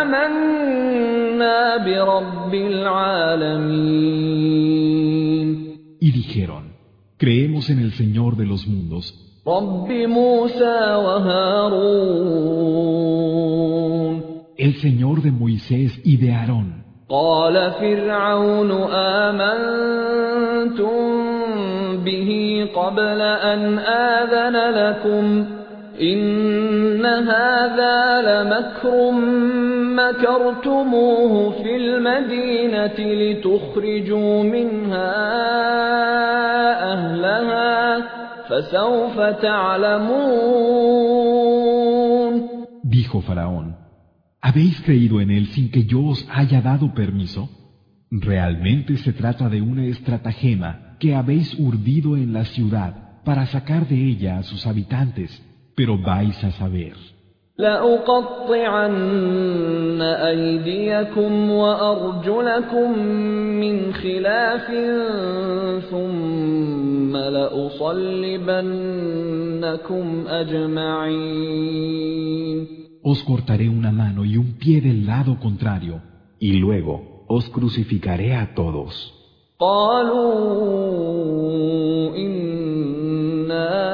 آمنا برب العالمين. Y dijeron: creemos en el Señor de los mundos, رب موسى وهارون. el Señor de Moisés y de Aarón. قال فرعون آمنتم به قبل أن آذن لكم إن هذا لمكر مكرتموه في المدينة لتخرجوا منها أهلها فسوف تعلمون. Dijo Faraón: ¿habéis creído en él sin que yo os haya dado permiso? Realmente se trata de una estratagema que habéis urdido en la ciudad para sacar de ella a sus habitantes, pero vais a saber. لأقطعن أيديكم وأرجلكم من خلاف ثم لأصلبنكم أجمعين. os cortaré una mano y un pie del lado contrario, y luego os crucificaré a todos. قالوا إنا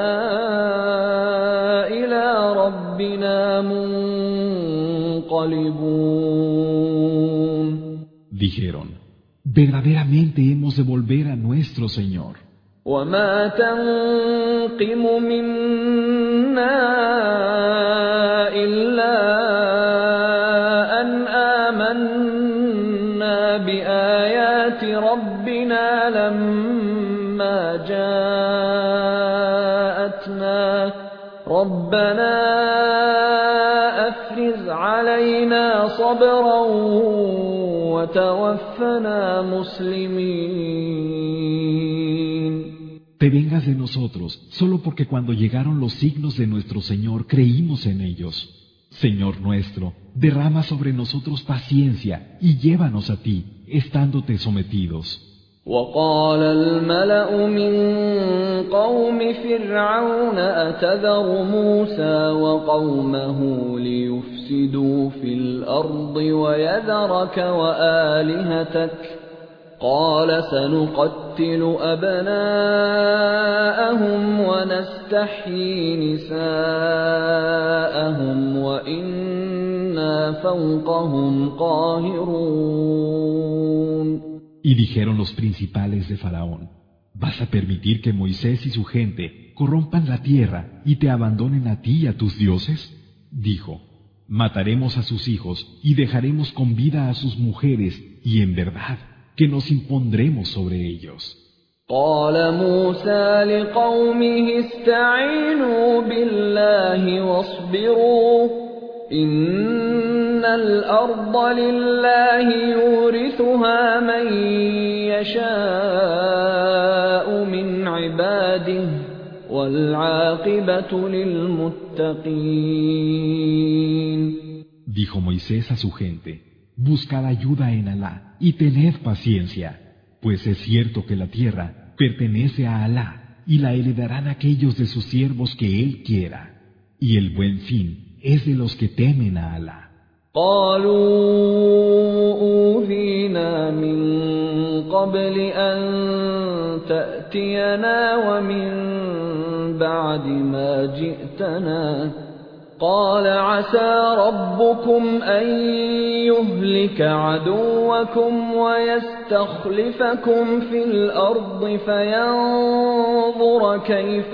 إلى ربنا منقلبون. Dijeron, verdaderamente hemos de volver a nuestro Señor. وما تنقم منا إلا أن آمنا بآيات ربنا لما جاءتنا ربنا أفرغ علينا صبرا وتوفنا مسلمين. Te vengas de nosotros, solo porque cuando llegaron los signos de nuestro Señor creímos en ellos. Señor nuestro, derrama sobre nosotros paciencia y llévanos a ti, estándote sometidos. وقال الملأ من قوم فرعون أتذر موسى وقومه ليفسدوا في الأرض ويذرك وآلهتك قال سنقتل أبناءهم ونستحيي نساءهم وإنا فوقهم قاهرون. Y dijeron los principales de Faraón, ¿vas a permitir que Moisés y su gente corrompan la tierra y te abandonen a ti y a tus dioses? Dijo, mataremos a sus hijos y dejaremos con vida a sus mujeres, y en verdad que nos impondremos sobre ellos. قال موسى لقومه استعينوا بالله واصبروا إن الأرض لله يورثها من يشاء من عباده والعاقبة للمتقين. Dijo Moisés a su gente, buscad ayuda en Alá y tened paciencia, pues es cierto que la tierra pertenece a Alá y la heredarán aquellos de sus siervos que Él quiera, y el buen fin es de los que temen a Alá. قالوا أوذينا من قبل أن تأتينا ومن بعد ما جئتنا قال عسى ربكم أن يهلك عدوكم ويستخلفكم في الأرض فينظر كيف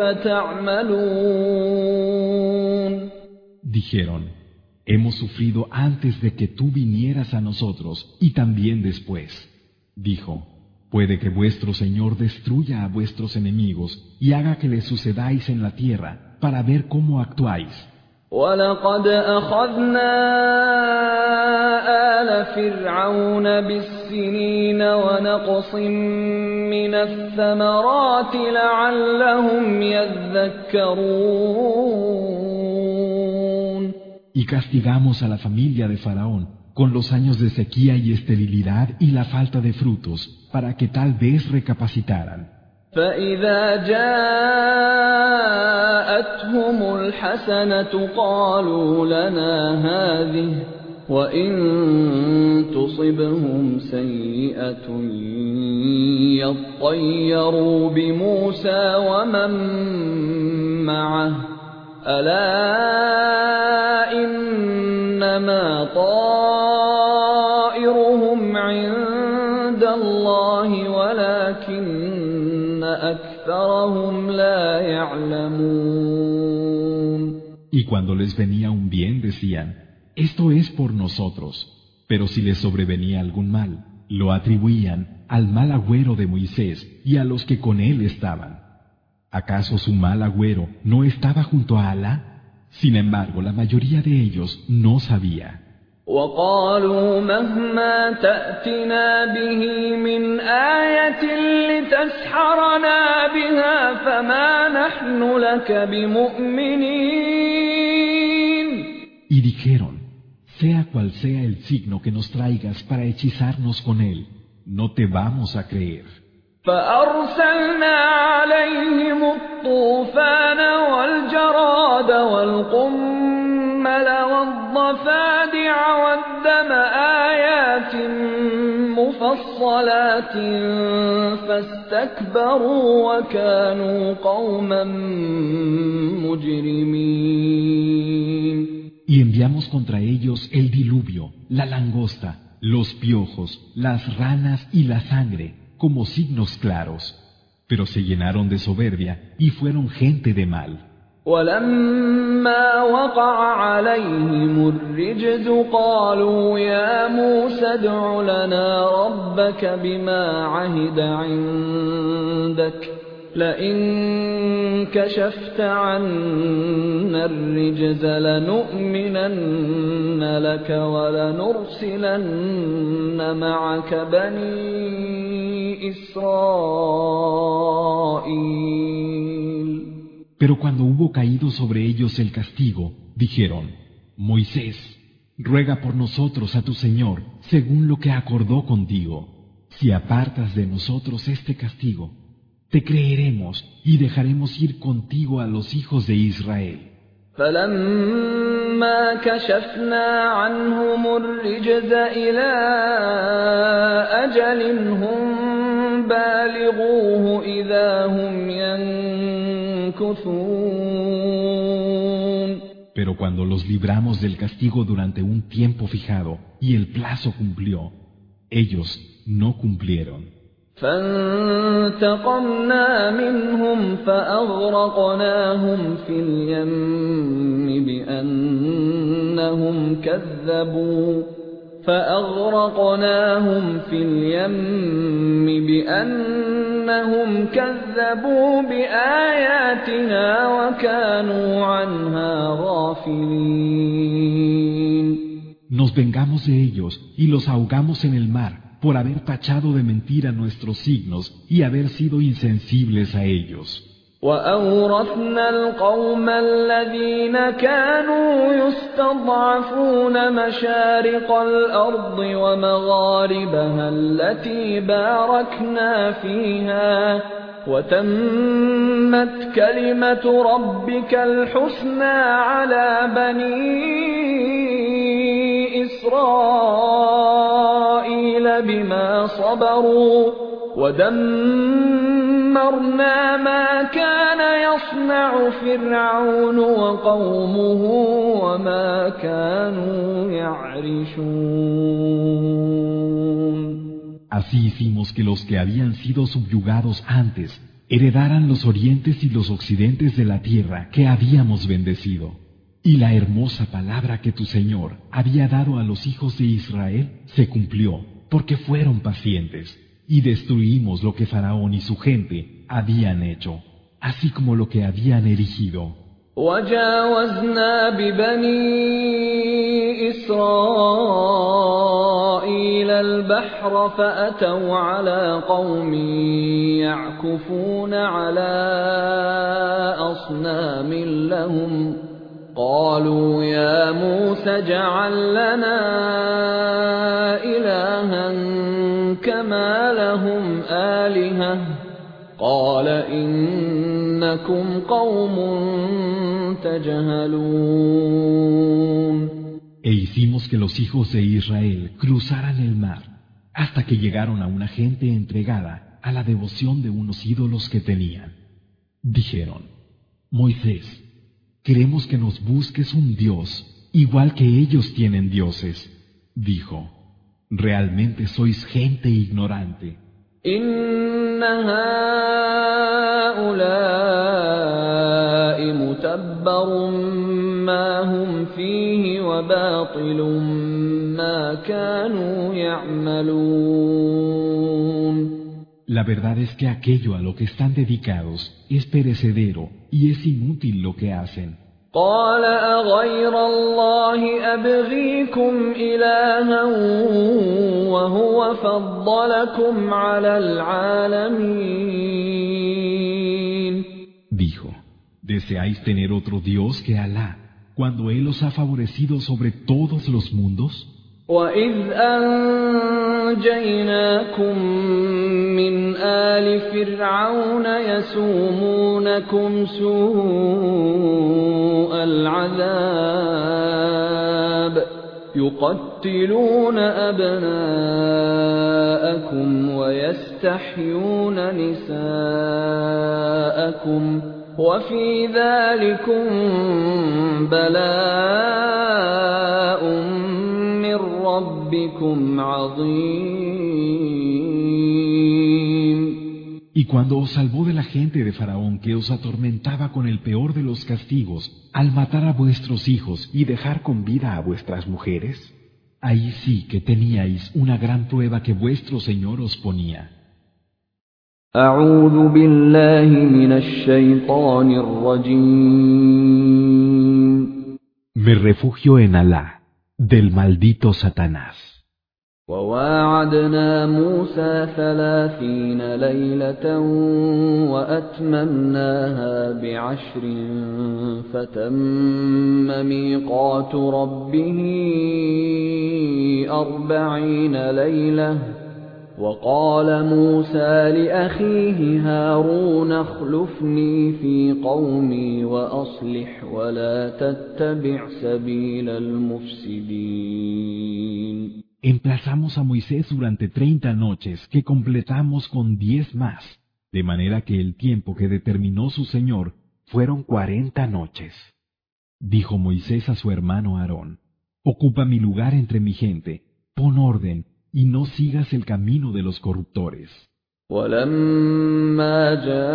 تعملون. Dijeron, hemos sufrido antes de que tú vinieras a nosotros y también después. Dijo, puede que vuestro Señor destruya a vuestros enemigos y haga que les sucedáis en la tierra para ver cómo actuáis. وَلَقَدْ أَخَذْنَا آلَ فِرْعَوْنَ بِالسِّنِينَ وَنَقْصٍ مِّنَ الثَّمَرَاتِ لَعَلَّهُمْ يَذَّكَّرُونَ. Y castigamos a la familia de Faraón con los años de sequía y esterilidad y la falta de frutos, para que tal vez recapacitaran. فَإِذَا جَاءَتْهُمُ الْحَسَنَةُ قَالُوا لَنَا هَٰذِهِ وَإِن تُصِبْهُمْ سَيِّئَةٌ يَطَّيَّرُوا بِمُوسَىٰ وَمَن مَّعَهُ أَلَا إِنَّمَا طَائِرُهُمْ عِندَ اللَّهِ وَلَٰكِنَّ أَكْثَرَهُمْ لَا يَعْلَمُونَ. Y cuando les venía un bien decían, esto es por nosotros, pero si les sobrevenía algún mal, lo atribuían al mal agüero de Moisés y a los que con él estaban. ¿Acaso su mal agüero no estaba junto a Alá? Sin embargo, la mayoría de ellos no sabía. وَقَالُوا مَهْمَا تَأْتِنَا بِهِ مِنْ آيَةٍ لِتَسْحَرَنَا بِهَا فَمَا نَحْنُ لَكَ بِمُؤْمِنِينَ. Y dijeron, sea cual sea el signo que nos traigas para hechizarnos con él, no te vamos a creer. فَأَرْسَلْنَا عَلَيْهِمُ الطُّوفَانَ وَالْجَرَادَ وَالْقُمَّلَ وَالضَّفَادِعَ مفصلات فاستكبروا وكانوا قوما مجرمين. Y enviamos contra ellos el diluvio, la langosta, los piojos, las ranas y la sangre, como signos claros. Pero se llenaron de soberbia y fueron gente de mal. ولما وقع عليهم الرجز قالوا يا موسى ادع لنا ربك بما عهد عندك لئن كشفت عنا الرجز لنؤمنن لك ولنرسلن معك بني إسرائيل. Pero cuando hubo caído sobre ellos el castigo, dijeron: Moisés, ruega por nosotros a tu Señor, según lo que acordó contigo. Si apartas de nosotros este castigo, te creeremos y dejaremos ir contigo a los hijos de Israel. فلما كشفنا عنهم الرجز إلى أجل هم بالغوه إذا هم ينكثون. Pero cuando los libramos del castigo durante un tiempo fijado y el plazo cumplió, ellos no cumplieron. فانتقمنا منهم فأغرقناهم في اليم بأنهم كذبوا فأغرقناهم في اليم بأنهم كذبوا بآياتنا وكانوا عنها غافلين. Nos vengamos de ellos y los ahogamos en el mar por haber tachado de mentira nuestros signos y haber sido insensibles a ellos. وأورثنا القوم الذين كانوا يستضعفون مشارق الأرض ومغاربها التي باركنا فيها وتمت كلمة ربك الحسنى على بني إسرائيل بما صبروا ودمرنا ما كان يصنع فرعون وقومه وما كانوا يعرشون. Así hicimos que los que habían sido subyugados antes heredaran los orientes y los occidentes de la tierra que habíamos bendecido. Y la hermosa palabra que tu Señor había dado a los hijos de Israel se cumplió, porque fueron pacientes, y destruimos lo que Faraón y su gente habían hecho, así como lo que habían erigido. وجاوزنا ببني إسرائيل البحر فأتوا على قوم يعكفون على أصنام لهم قالوا يا موسى اجعل لنا إلها كما لهم آلهة قال إنكم قوم تجهلون. E hicimos que los hijos de Israel cruzaran el mar hasta que llegaron a una gente entregada a la devoción de unos ídolos que tenían. Dijeron: Moisés, queremos que nos busques un Dios, igual que ellos tienen dioses. Dijo: realmente sois gente ignorante. إن هؤلاء متبر ما هم فيه وباطل ما كانوا يعملون. La verdad es que aquello a lo que están dedicados es perecedero y es inútil lo que hacen. قال أغير الله أبغيكم إلها وهو فضلكم على العالمين. Dijo: ¿deseáis tener otro Dios que Alá, cuando Él os ha favorecido sobre todos los mundos? وَإِذْ أَنْجَيْنَاكُمْ مِنْ آلِ فِرْعَوْنَ يَسُومُونَكُمْ سُوءَ الْعَذَابِ يُقَتِّلُونَ أَبْنَاءَكُمْ ويستحيون نساءكم وفي ذلكم بلاء من ربكم عظيم. Y cuando os salvó de la gente de Faraón que os atormentaba con el peor de los castigos, al matar a vuestros hijos y dejar con vida a vuestras mujeres, ahí sí que teníais una gran prueba que vuestro Señor os ponía. أعوذ بالله من الشيطان الرجيم. Me refugio en Alá, del maldito Satanás. وواعدنا موسى ثلاثين ليلة وأتممناها بعشر فتم ميقات ربه أربعين ليلة وقال موسى لأخيه هارون اخلفني في قومي وأصلح ولا تتبع سبيل المفسدين. Emplazamos a Moisés durante treinta noches que completamos con diez más, de manera que el tiempo que determinó su Señor fueron cuarenta noches. Dijo Moisés a su hermano Aarón: ocupa mi lugar entre mi gente, pon orden y no sigas el camino de los corruptores. ولما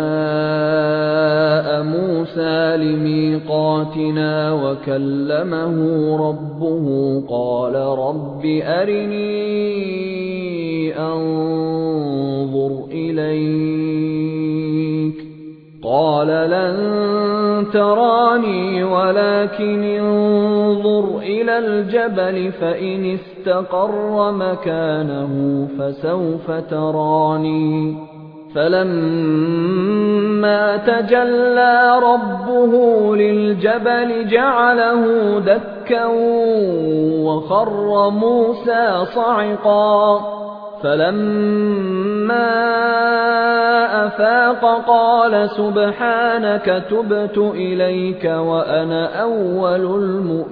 جاء موسى لميقاتنا وكلمه ربه قال رب أرني أنظر إليك قال لن تراني ولكن انظر إلى الجبل فإن استقر مكانه فسوف تراني فلما تجلى ربه للجبل جعله دكا وخر موسى صعقا فلما أفاق قال سبحانك تبت إليك وأنا أول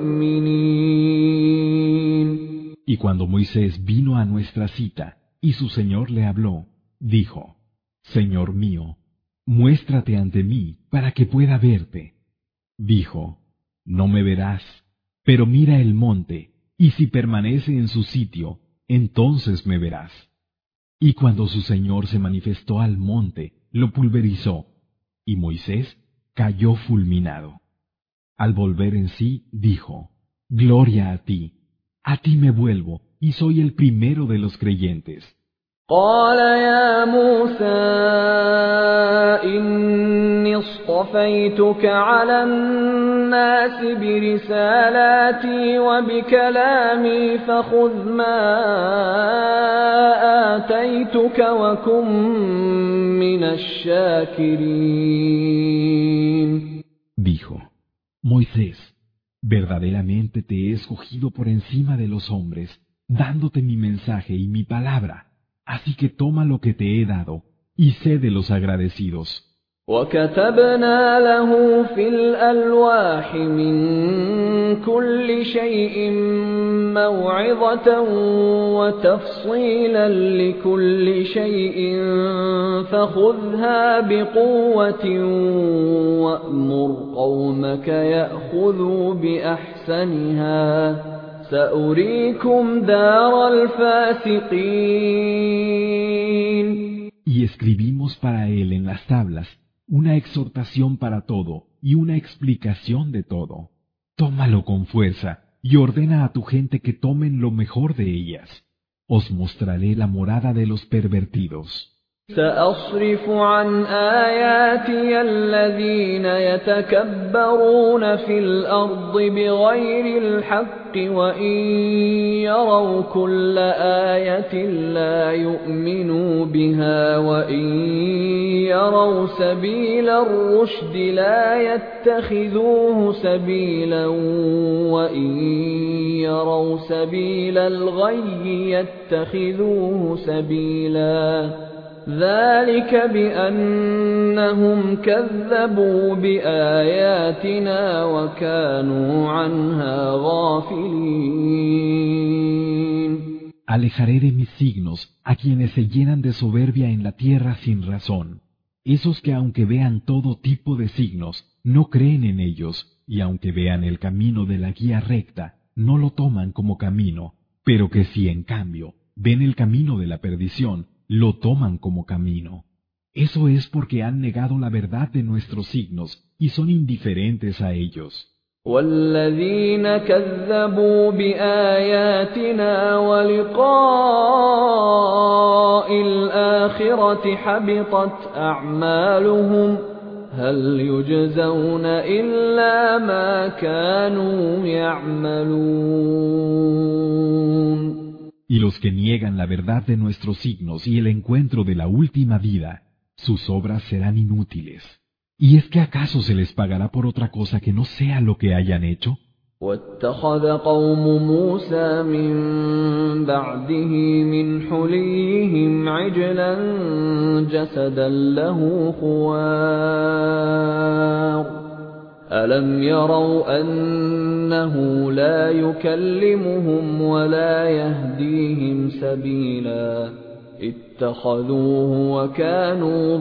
المؤمنين. Y cuando Moisés vino a nuestra cita y su Señor le habló, dijo: Señor mío, muéstrate ante mí para que pueda verte. Dijo: no me verás, pero mira el monte, y si permanece en su sitio, entonces me verás. Y cuando su Señor se manifestó al monte, lo pulverizó, y Moisés cayó fulminado. Al volver en sí, dijo: Gloria a ti, a ti me vuelvo, y soy el primero de los creyentes. قال يا موسى إني اصطفيتك على الناس برسالاتي وبكلامي فخذ ما آتيتك وكن من الشاكرين. Dijo: Moisés, verdaderamente te he escogido por encima de los hombres, dándote mi mensaje y mi palabra. Así que toma lo que te he dado, y sé de los agradecidos. وكتبنا له في الألواح من كل شيء موعظة وتفصيلا لكل شيء فخذها بقوة وأمر قومك يأخذوا بأحسنها سأريكم دار الفاسقين. Y escribimos para él en las tablas una exhortación para todo y una explicación de todo. Tómalo con fuerza y ordena a tu gente que tomen lo mejor de ellas. Os mostraré la morada de los pervertidos. سأصرف عن آياتي الذين يتكبرون في الأرض بغير الحق وإن يروا كل آية لا يؤمنوا بها وإن يروا سبيل الرشد لا يتخذوه سبيلا وإن يروا سبيل الغي يتخذوه سبيلا ذلك بأنهم كذبوا بآياتنا وكانوا عنها غافلين. Alejaré de mis signos a quienes se llenan de soberbia en la tierra sin razón, esos que aunque vean todo tipo de signos, no creen en ellos, y aunque vean el camino de la guía recta, no lo toman como camino, pero que si en cambio ven el camino de la perdición, lo toman como camino. Eso es porque han negado la verdad de nuestros signos y son indiferentes a ellos. والذين كذبوا بآياتنا ولقاء الآخرة حبطت أعمالهم هل يجزون إلا ما كانوا يعملون. Y los que niegan la verdad de nuestros signos y el encuentro de la última vida, sus obras serán inútiles. ¿Y es que acaso se les pagará por otra cosa que no sea lo que hayan hecho? واتخذ قوم موسى من بعده من حليهم عجلا جسدا له خوار ألم يروا أنه لا يكلمهم ولا يهديهم سبيلا اتخذوه وكانوا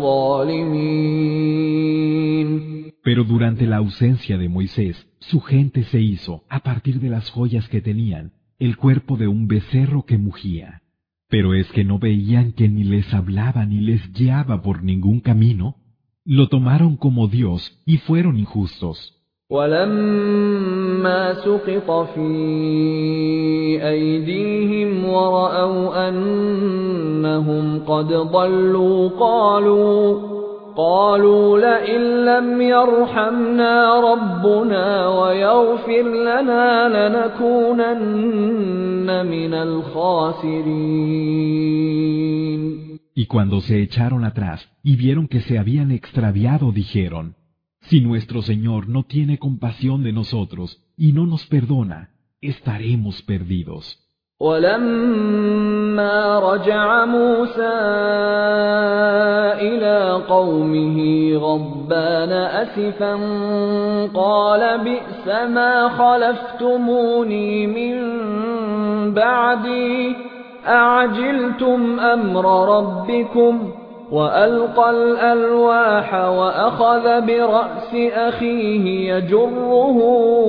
ظالمين. Pero durante la ausencia de Moisés, su gente se hizo, a partir de las joyas que tenían, el cuerpo de un becerro que mugía. Pero es que no veían que ni les hablaba ni les guiaba por ningún camino. Lo tomaron como Dios y fueron injustos. ولما سقط في أيديهم ورأوا أنهم قد ضلوا قالوا قالوا لئن لم يرحمنا ربنا ويغفر لنا لنكونن من الخاسرين. Y cuando se echaron atrás y vieron que se habían extraviado, dijeron: si nuestro Señor no tiene compasión de nosotros y no nos perdona, estaremos perdidos. ولما رجع موسى إلى قومه غضبان أسفا قال بئس ما خلفتموني من بعدي أعجلتم أمر ربكم وألقى الألواح وأخذ برأس أخيه يجره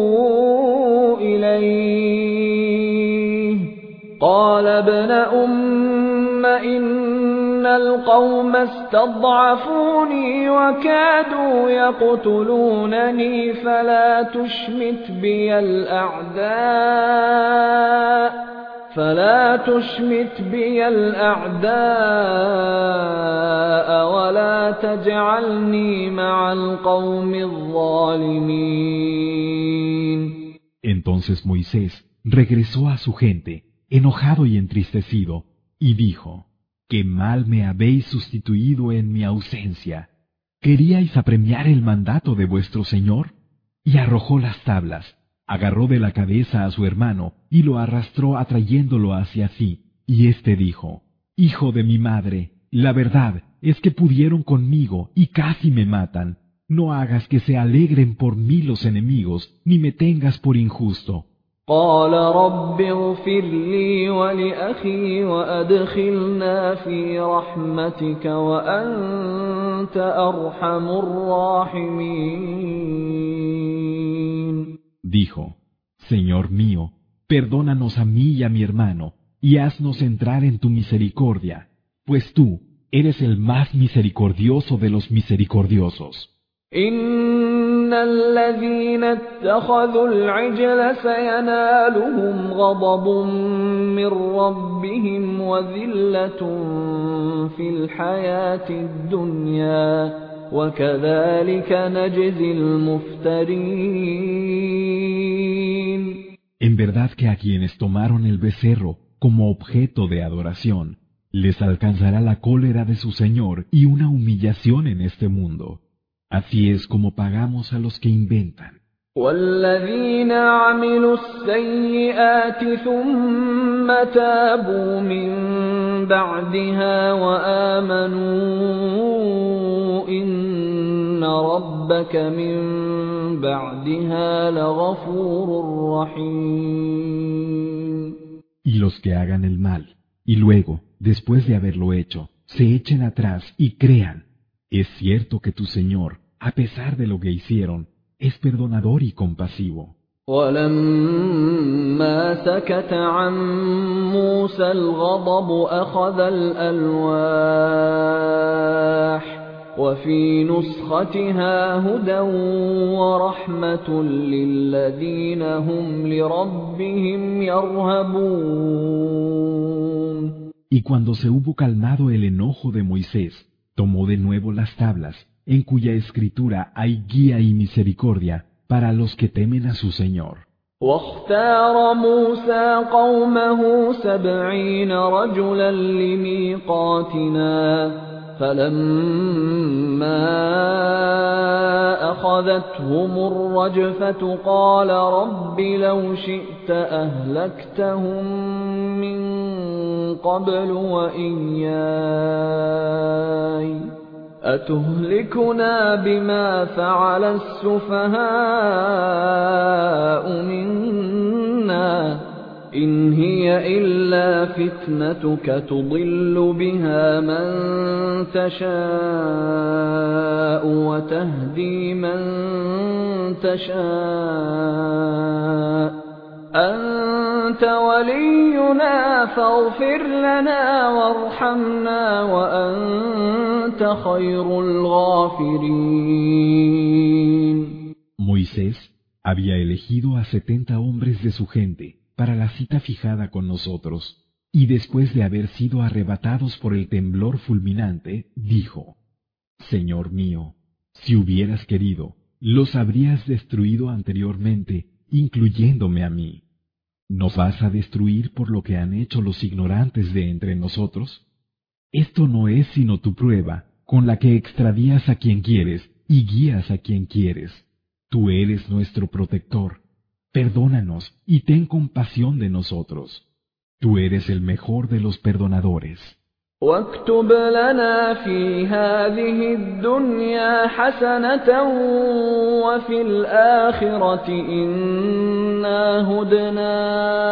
إليه قال ابن أم إن القوم استضعفوني وكادوا يقتلونني فلا تشمت بي الأعداء فلا تشمت بي الأعداء ولا تجعلني مع القوم الظالمين. Entonces Moisés regresó a su gente, enojado y entristecido, y dijo: «Qué mal me habéis sustituido en mi ausencia. ¿Queríais apremiar el mandato de vuestro Señor?» Y arrojó las tablas, agarró de la cabeza a su hermano y lo arrastró atrayéndolo hacia sí, y éste dijo: «Hijo de mi madre, la verdad es que pudieron conmigo y casi me matan. No hagas que se alegren por mí los enemigos, ni me tengas por injusto». قال رب اغفر لي ولأخي وأدخلنا في رحمتك وأنت أرحم الراحمين. Dijo: Señor mío, perdónanos a mí y a mi hermano, y haznos entrar en tu misericordia, pues tú eres el más misericordioso de los misericordiosos. إن الذين اتخذوا العجل سينالهم غضب من ربهم وذلة في الحياة الدنيا وكذلك نجزي المفترين. En verdad que a quienes tomaron el becerro como objeto de adoración, les alcanzará la cólera de su Señor y una humillación en este mundo. Así es como pagamos a los que inventan. والذين عملوا السيئات ثم تابوا من بعدها وآمنوا إن ربك من بعدها لغفور رحيم. Y los que hagan el mal, y luego, después de haberlo hecho, se echen atrás y crean, es cierto que tu Señor, a pesar de lo que hicieron, es perdonador y compasivo. ولما سكت عن موسى الغضب أخذ الألواح وفي نسختها هدى ورحمة للذين هم لربهم يرهبون. Y cuando se hubo calmado el enojo de Moisés, tomó de nuevo las tablas, en cuya escritura hay guía y misericordia para los que temen a su Señor. واختار موسى قومه سبعين رجلا لميقاتنا فلما أخذتهم الرجفة قال رب لو شئت أهلكتهم من قبل وإياي أتهلكنا بما فعل السفهاء منا إن هي إلا فتنتك تضل بها من تشاء وتهدي من تشاء أنت ولينا فاغفر لنا وارحمنا وأنت خير الغافرين. Moisés había elegido a setenta hombres de su gente para la cita fijada con nosotros, y después de haber sido arrebatados por el temblor fulminante, dijo: Señor mío, si hubieras querido, los habrías destruido anteriormente, incluyéndome a mí. ¿Nos vas a destruir por lo que han hecho los ignorantes de entre nosotros? Esto no es sino tu prueba, con la que extravías a quien quieres y guías a quien quieres. Tú eres nuestro protector. Perdónanos y ten compasión de nosotros. Tú eres el mejor de los perdonadores. واكتب لنا في هذه الدنيا حسنة وفي الآخرة إنا هدنا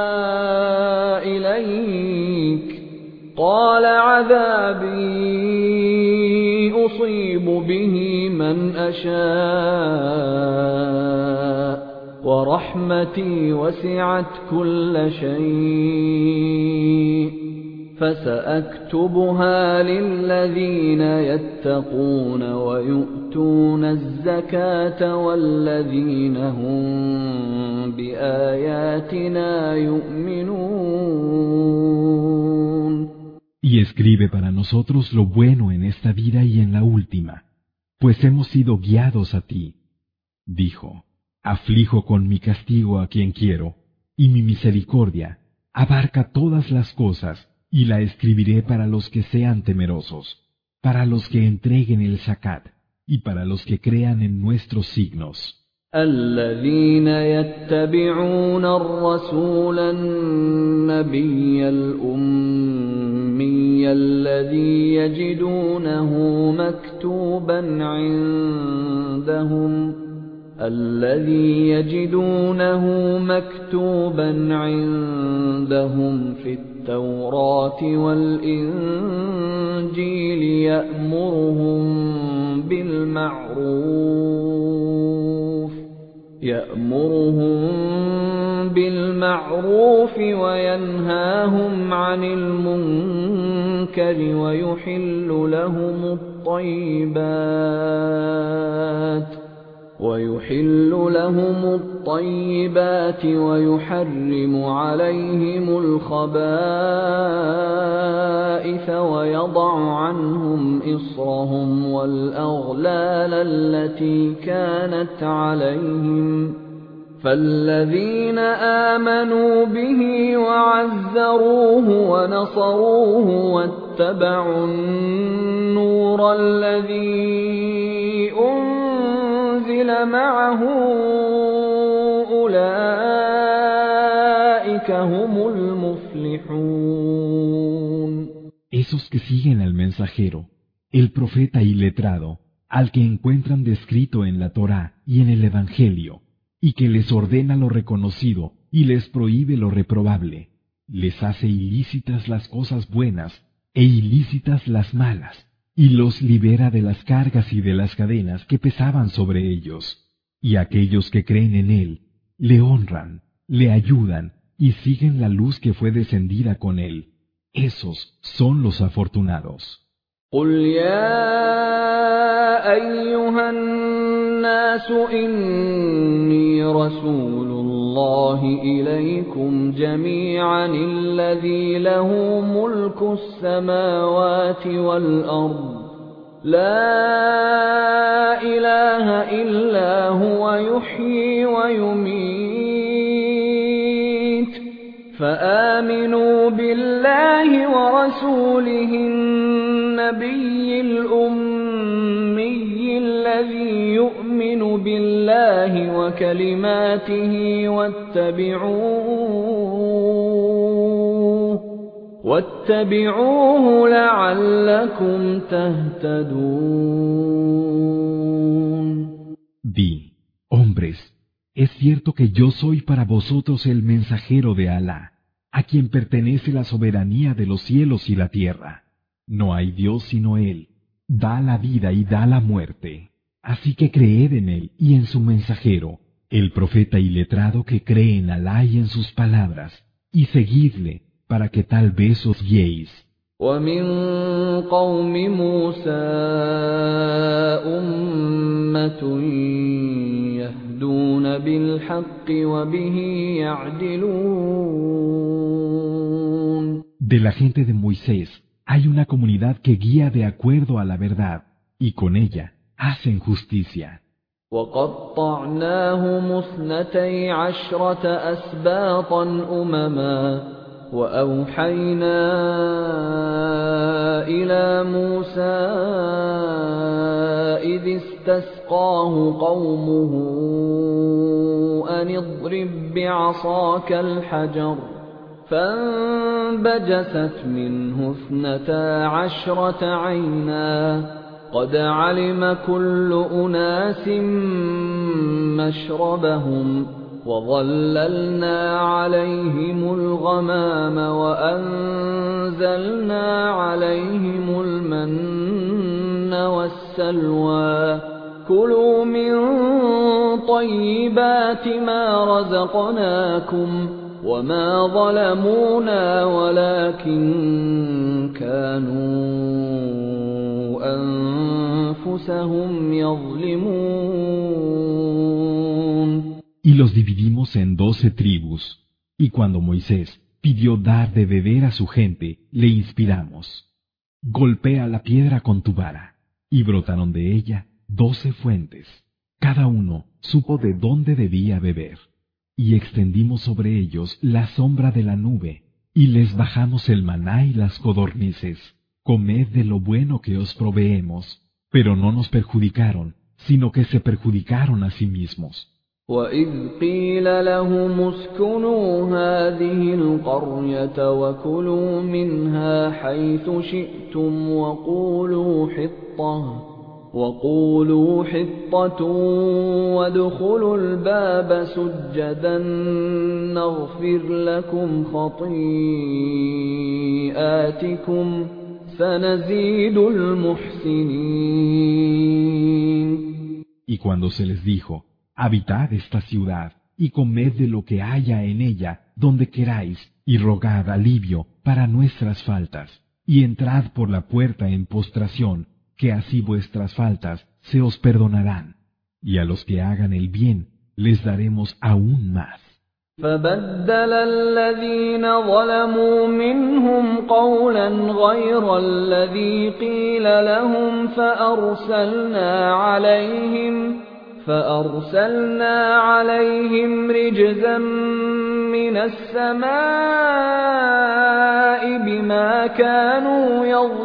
إليك قال عذابي أصيب به من أشاء ورحمتي وسعت كل شيء فسأكتبها للذين يتقون ويؤتون الزكاة والذين هم بآياتنا يؤمنون. Y escribe para nosotros lo bueno en esta vida y en la última, pues hemos sido guiados a ti. Dijo: aflijo con mi castigo a quien quiero, y mi misericordia abarca todas las cosas, y la escribiré para los que sean temerosos, para los que entreguen el zakat, y para los que crean en nuestros signos. الذين يتبعون الرسول النبي الأمي الذي يجدونه مكتوبا عندهم الذي يجدونه مكتوبا عندهم في التوراة والإنجيل يأمرهم بالمعروف يأمرهم بالمعروف وينهاهم عن المنكر ويحل لهم الطيبات ويحل لهم الطيبات ويحرم عليهم الخبائث ويضع عنهم إصرهم والأغلال التي كانت عليهم فالذين آمنوا به وعزروه ونصروه واتبعوا النور الذي أنزل معه أولئك هم المفلحون. Esos que siguen al mensajero, el profeta y letrado, al que encuentran descrito en la Torá y en el Evangelio, y que les ordena lo reconocido y les prohíbe lo reprobable, les hace ilícitas las cosas buenas e ilícitas las malas, y los libera de las cargas y de las cadenas que pesaban sobre ellos. Y aquellos que creen en él, le honran, le ayudan y siguen la luz que fue descendida con él. Esos son los afortunados. قل يا أيها الناس إني رسول الله إليكم جميعا الذي له ملك السماوات والأرض لا إله إلا هو يحيي ويميت فآمنوا بالله ورسوله النبي الأمي الذي يؤمن بالله وكلماته واتبعوه واتبعوه لعلكم تهتدون. Di, hombres, es cierto que yo soy para vosotros el mensajero de Alá, a quien pertenece la soberanía de los cielos y la tierra. No hay Dios sino Él, da la vida y da la muerte. Así que creed en Él y en su mensajero, el profeta iletrado que cree en Alá y en sus palabras, y seguidle para que tal vez os guiéis. ومن قوم موسى أمة يهدون بالحق وبه يعدلون. De la gente de Moisés hay una comunidad que guía de acuerdo a la verdad, y con ella hacen justicia. وقطعناهم اثنتي عشرة أسباطا أمما وأوحينا إلى موسى إذ استسقاه قومه أن اضرب بعصاك الحجر فانبجست منه اثنتا عشرة عينا قد علم كل أناس مشربهم وظللنا عليهم الغمام وأنزلنا عليهم المن والسلوى كلوا من طيبات ما رزقناكم وما ظلمونا ولكن كانوا أنفسهم يظلمون. Y los dividimos en doce tribus, y cuando Moisés pidió dar de beber a su gente, le inspiramos: golpea la piedra con tu vara, y brotaron de ella doce fuentes. Cada uno supo de dónde debía beber. Y extendimos sobre ellos la sombra de la nube, y les bajamos el maná y las codornices. Comed de lo bueno que os proveemos, pero no nos perjudicaron, sino que se perjudicaron a sí mismos. وَإِذْ قِيلَ لَهُمُ اسْكُنُوا هَٰذِهِ الْقَرْيَةَ وَكُلُوا مِنْهَا حَيْثُ شِئْتُمْ وَقُولُوا حِطَّةٌ وَقُولُوا حِطَّةٌ وَادْخُلُوا الْبَابَ سُجَّدًا نَّغْفِرْ لَكُمْ خَطِيئَاتِكُمْ سَنَزِيدُ الْمُحْسِنِينَ. Y cuando se les dijo: habitad esta ciudad, y comed de lo que haya en ella, donde queráis, y rogad alivio para nuestras faltas, y entrad por la puerta en postración, que así vuestras faltas se os perdonarán, y a los que hagan el bien les daremos aún más. فبدل الذين ظلموا منهم قولا غير الذي قيل لهم فأرسلنا عليهم فأرسلنا عليهم رجزا من السماء بما كانوا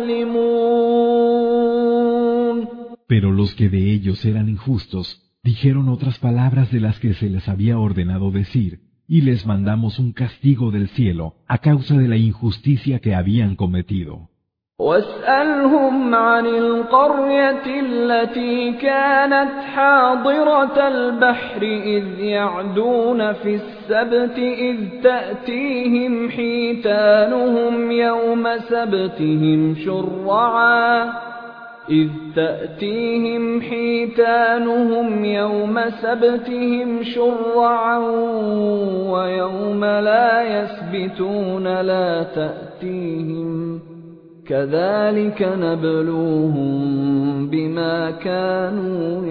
يظلمون. Pero los que de ellos eran injustos dijeron otras palabras de las que se les había ordenado decir, y les mandamos un castigo del cielo a causa de la injusticia que habían cometido. واسألهم عن القرية التي كانت حاضرة البحر إذ يعدون في السبت إذ تأتيهم حيتانهم يوم سبتهم شرعا إذ تأتيهم حيتانهم يوم سبتهم شرعا ويوم لا يسبتون لا تأتيهم كذلك نبلوهم بما كانوا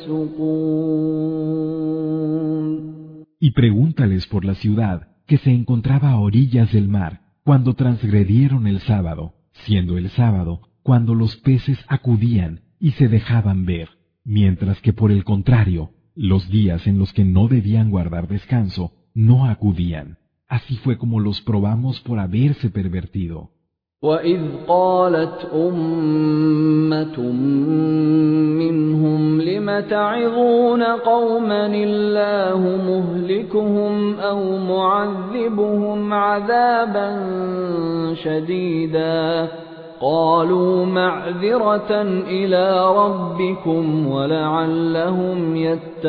يفسقون. Y pregúntales por la ciudad que se encontraba a orillas del mar cuando transgredieron el sábado, siendo el sábado cuando los peces acudían y se dejaban ver, mientras que por el contrario, los días en los que no debían guardar descanso no acudían. Así fue como los probamos por haberse pervertido. وَإِذْ قَالَتْ أُمَّةٌ مِّنْهُمْ لِمَ تَعِظُونَ قَوْمًا اللَّهُ مُهْلِكُهُمْ أَوْ مُعَذِّبُهُمْ عَذَابًا شَدِيدًا قَالُوا مَعْذِرَةً إِلَىٰ رَبِّكُمْ وَلَعَلَّهُمْ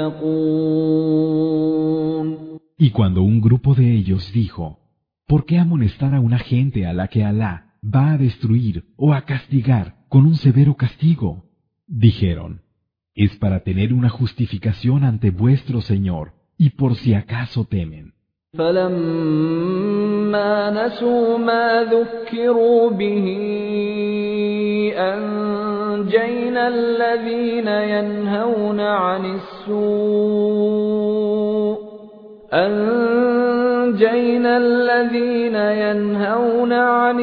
يَتَّقُونَ. Y cuando un grupo de ellos dijo, ¿por qué amonestar a una gente a la que Alá va a destruir o a castigar con un severo castigo? Dijeron, es para tener una justificación ante vuestro Señor y por si acaso temen. فَلَمَّا نَسُوا مَا ذُكِّرُوا بِهِ أَنجَيْنَا الَّذِينَ يَنْهَوْنَ عَنِ السُّوءِ أَنجَيْنَا الَّذِينَ يَنْهَوْنَ عَنِ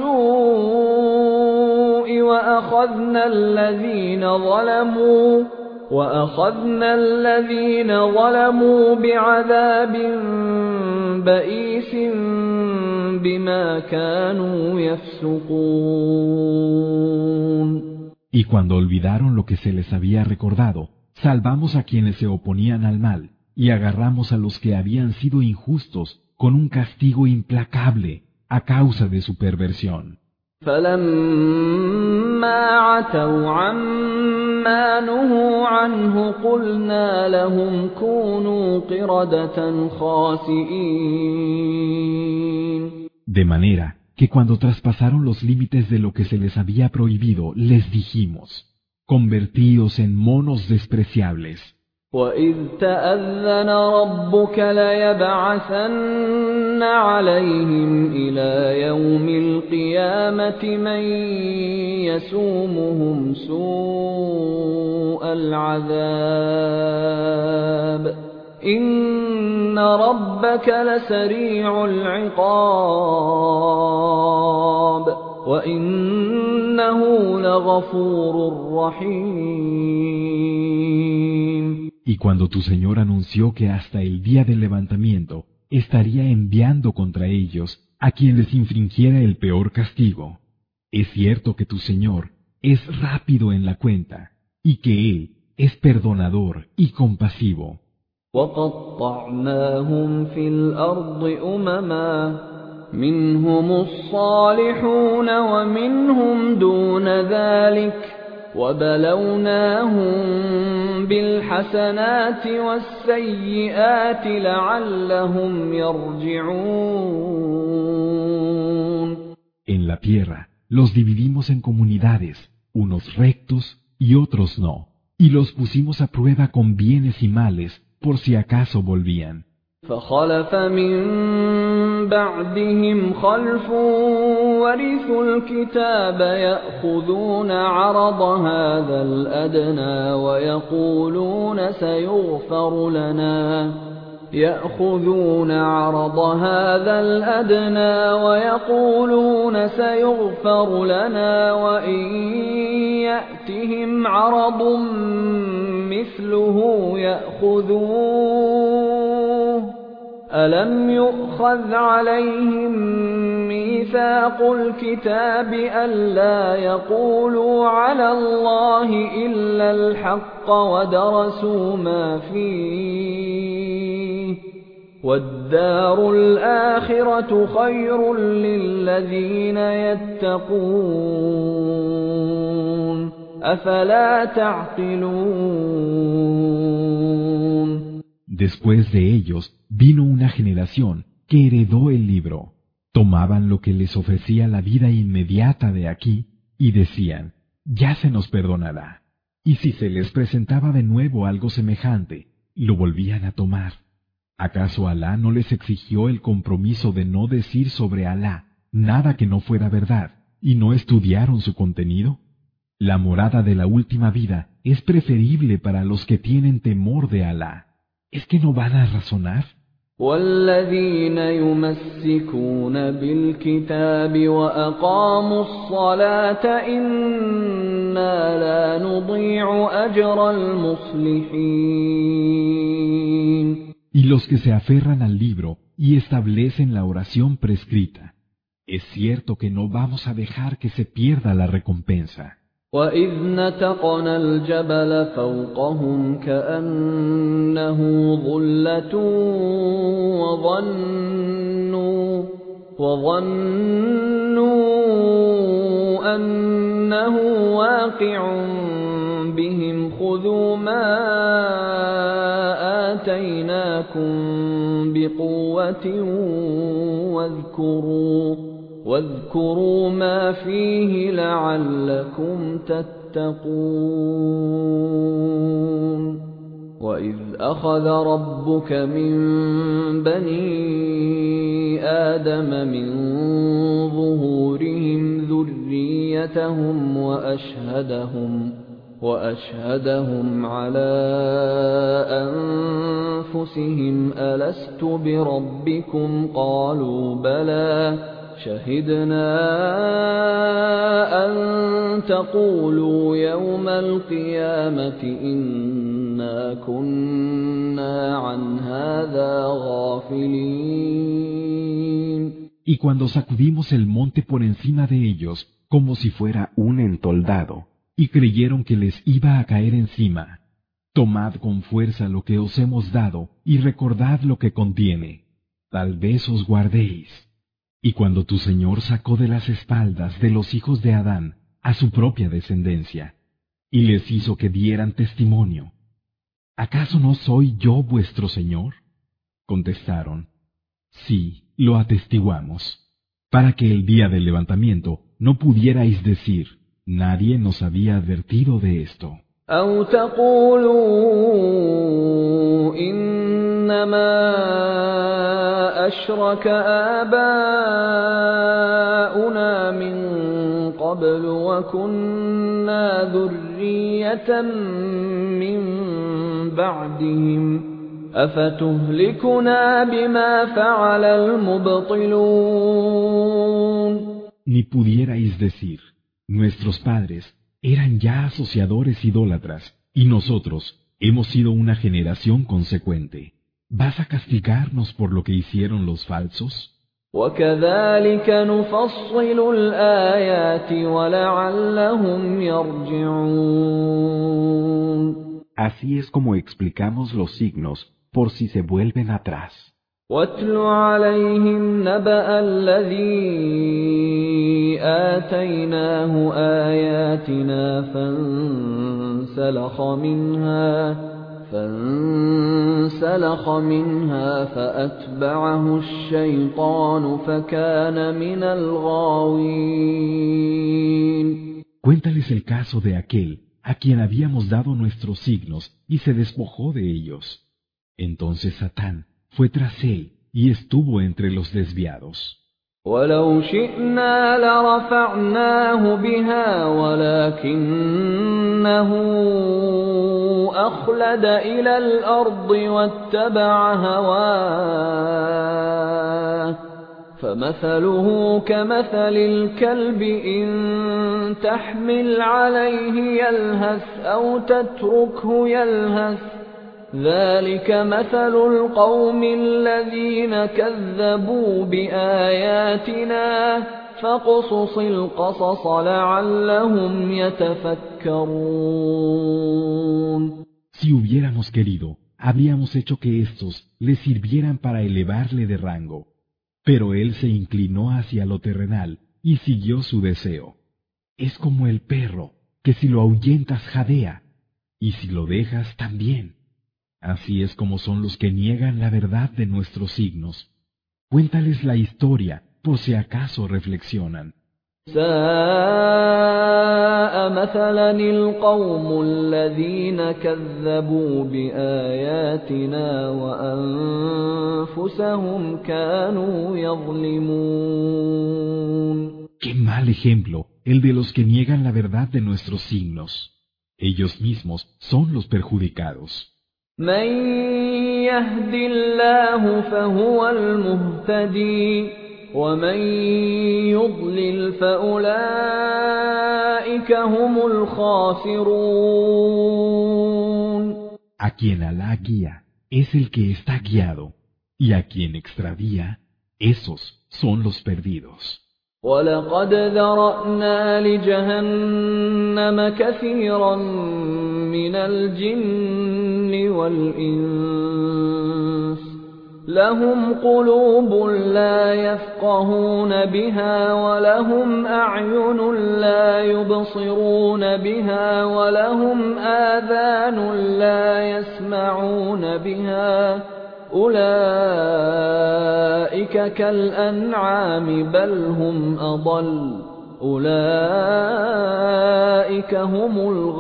السُّوءِ وَأَخَذْنَا الَّذِينَ ظَلَمُوا وَأَخَذْنَا الَّذِينَ ظَلَمُوا بِعَذَابٍ بَئِيسٍ بِمَا كَانُوا يَفْسُقُونَ. Y cuando olvidaron lo que se les había recordado, salvamos a quienes se oponían al mal y agarramos a los que habían sido injustos con un castigo implacable a causa de su perversión. فَلَمَّا عَتَوْا عَمَّا نُهُوا عَنْهُ قُلْنَا لَهُمْ كُونُوا قِرَدَةً خَاسِئِينَ. De manera que cuando traspasaron los límites de lo que se les había prohibido, les dijimos, convertíos en monos despreciables. وَإِذْ تَأَذَّنَ رَبُّكَ لَيَبْعَثَنَّ عَلَيْهِمْ إِلَى يَوْمِ الْقِيَامَةِ مَن يَسُومُهُمْ سُوءَ الْعَذَابِ إِنَّ رَبَّكَ لَسَرِيعُ الْعِقَابِ وَإِنَّهُ لَغَفُورٌ رَّحِيمٌ. Y cuando tu Señor anunció que hasta el día del levantamiento estaría enviando contra ellos a quien les infringiera el peor castigo, es cierto que tu Señor es rápido en la cuenta y que Él es perdonador y compasivo. وَقَطَّعْنَاهُمْ فِي الْأَرْضِ أُمَمًا مِّنْهُمُ الصَّالِحُونَ وَمِنْهُمْ دُونَ ذَلِكَ وَبَلَوْنَاهُمْ بِالْحَسَنَاتِ وَالسَّيِّئَاتِ لَعَلَّهُمْ يَرْجِعُونَ. En la tierra los dividimos en comunidades, unos rectos y otros no, y los pusimos a prueba con bienes y males por si acaso volvían. فَخَلَفَ مِن بَعْدِهِمْ خَلْفٌ وَرِثُوا الْكِتَابَ يَأْخُذُونَ عَرَضَ هَذَا الْأَدْنَىٰ وَيَقُولُونَ سَيُغْفَرُ لَنَا يَأْخُذُونَ عَرَضَ هَذَا الْأَدْنَىٰ وَيَقُولُونَ سَيُغْفَرُ لَنَا وَإِن يَأْتِهِمْ عَرَضٌ مِّثْلُهُ يَأْخُذُوهُ أَلَمْ يُؤْخَذْ عَلَيْهِم مِّيثَاقُ الْكِتَابِ أَلَّا يَقُولُوا عَلَى اللَّهِ إِلَّا الْحَقَّ وَدَرَسُوا مَا فِيهِ وَالدَّارُ الْآخِرَةُ خَيْرٌ لِّلَّذِينَ يَتَّقُونَ أفلا تعقلون. Después de ellos vino una generación que heredó el libro. Tomaban lo que les ofrecía la vida inmediata de aquí y decían, ya se nos perdonará. Y si se les presentaba de nuevo algo semejante, lo volvían a tomar. ¿Acaso Alá no les exigió el compromiso de no decir sobre Alá nada que no fuera verdad y no estudiaron su contenido? La morada de la última vida es preferible para los que tienen temor de Alá. ¿Es que no van a razonar? والذين يمسكون بالكتاب وأقاموا الصلاة إنا لا نضيع أجر المصلحين. Y los que se aferran al libro y establecen la oración prescrita, es cierto que no vamos a dejar que se pierda la recompensa. وَإِذْ نَتَقْنَا الْجَبَلَ فَوْقَهُمْ كَأَنَّهُ ظُلَّةٌ وَظَنُّوا وَظَنُّوا أَنَّهُ واقع بهم خُذُوا ما آتَيْنَاكُمْ بِقُوَّةٍ وَاذْكُرُوا واذكروا ما فيه لعلكم تتقون. وإذ أخذ ربك من بني آدم من ظهورهم ذريتهم وأشهدهم وأشهدهم على أنفسهم ألست بربكم قالوا بلى شهدنا أن تقولوا يوم القيامة إنا كنا عن هذا غافلين. Y cuando sacudimos el monte por encima de ellos, como si fuera un entoldado, y creyeron que les iba a caer encima, tomad con fuerza lo que os hemos dado y recordad lo que contiene, tal vez os guardéis. Y cuando tu Señor sacó de las espaldas de los hijos de Adán a su propia descendencia, y les hizo que dieran testimonio, ¿acaso no soy yo vuestro Señor? Contestaron, sí, lo atestiguamos, para que el día del levantamiento no pudierais decir, nadie nos había advertido de esto. أو تقولوا إنما أشرك آباؤنا من قبل وكنا ذرية من بعدهم أفتهلكنا بما فعل المبطلون. Ni pudierais decir, nuestros padres eran ya asociadores idólatras, y nosotros hemos sido una generación consecuente. ¿Vas a castigarnos por lo que hicieron los falsos? وَكَذَلِكَ نُفَصِّلُ الْآيَاتِ وَلَعَلَّهُمْ يَرْجِعُونَ. Así es como explicamos los signos, por si se vuelven atrás. وَاتْلُ عَلَيْهِمْ نَبَأَ الَّذِي آتَيْنَاهُ آيَاتِنَا فَانسَلَخَ منها فانسلخ منها فأتبعه الشيطان فكان من الغاوين. Cuéntales el caso de aquel a quien habíamos dado nuestros signos y se despojó de ellos. Entonces Satán fue tras él y estuvo entre los desviados. ولو شئنا لرفعناه بها ولكنه أخلد إلى الأرض واتبع هواه فمثله كمثل الكلب إن تحمل عليه يلهث أو تتركه يلهث ذلك مثل القوم الذين كذبوا بآياتنا فاقصص القصص لعلهم يتفكرون. Si hubiéramos querido, habríamos hecho que éstos le sirvieran para elevarle de rango, pero él se inclinó hacia lo terrenal y siguió su deseo. Es como el perro, que si lo ahuyentas jadea, y si lo dejas también. Así es como son los que niegan la verdad de nuestros signos. Cuéntales la historia, por si acaso reflexionan. ساء مثلا القوم الذين كذبوا بآياتنا وأنفسهم كانوا يظلمون. Qué mal ejemplo el de los que niegan la verdad de nuestros signos. Ellos mismos son los perjudicados. من يهد الله فهو المهتدي ومن يضلل فأولئك هم الخاسرون. A quien Alá guía es el que está guiado, y a quien extravía, esos son los perdidos. وَلَقَدْ ذَرَأْنَا لِجَهَنَّمَ كَثِيرًا مِنَ الْجِنِّ وَالْإِنسِ لَهُمْ قُلُوبٌ لَّا يَفْقَهُونَ بِهَا وَلَهُمْ أَعْيُنٌ لَّا يُبْصِرُونَ بِهَا وَلَهُمْ آذَانٌ لَّا يَسْمَعُونَ بِهَا أولئك كالأنعام بل هم أضل أولئك هم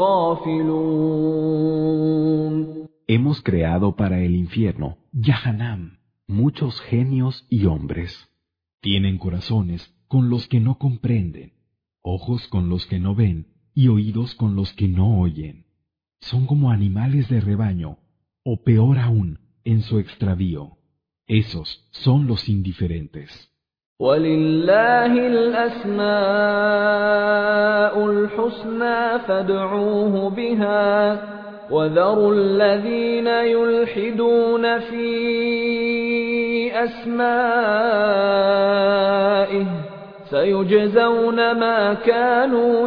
الغافلون. Hemos creado para el infierno, Yahanam, muchos genios y hombres. Tienen corazones con los que no comprenden, ojos con los que no ven y oídos con los que no oyen. Son como animales de rebaño, o peor aún, en su extravío. Esos son los indiferentes. وَلِلَّهِ الْأَسْمَاءُ الْحُسْنَى فَادْعُوهُ بِهَا وَذَرُوا الَّذِينَ يُلْحِدُونَ فِي أَسْمَائِهِ سَيُجْزَوْنَ مَا كَانُوا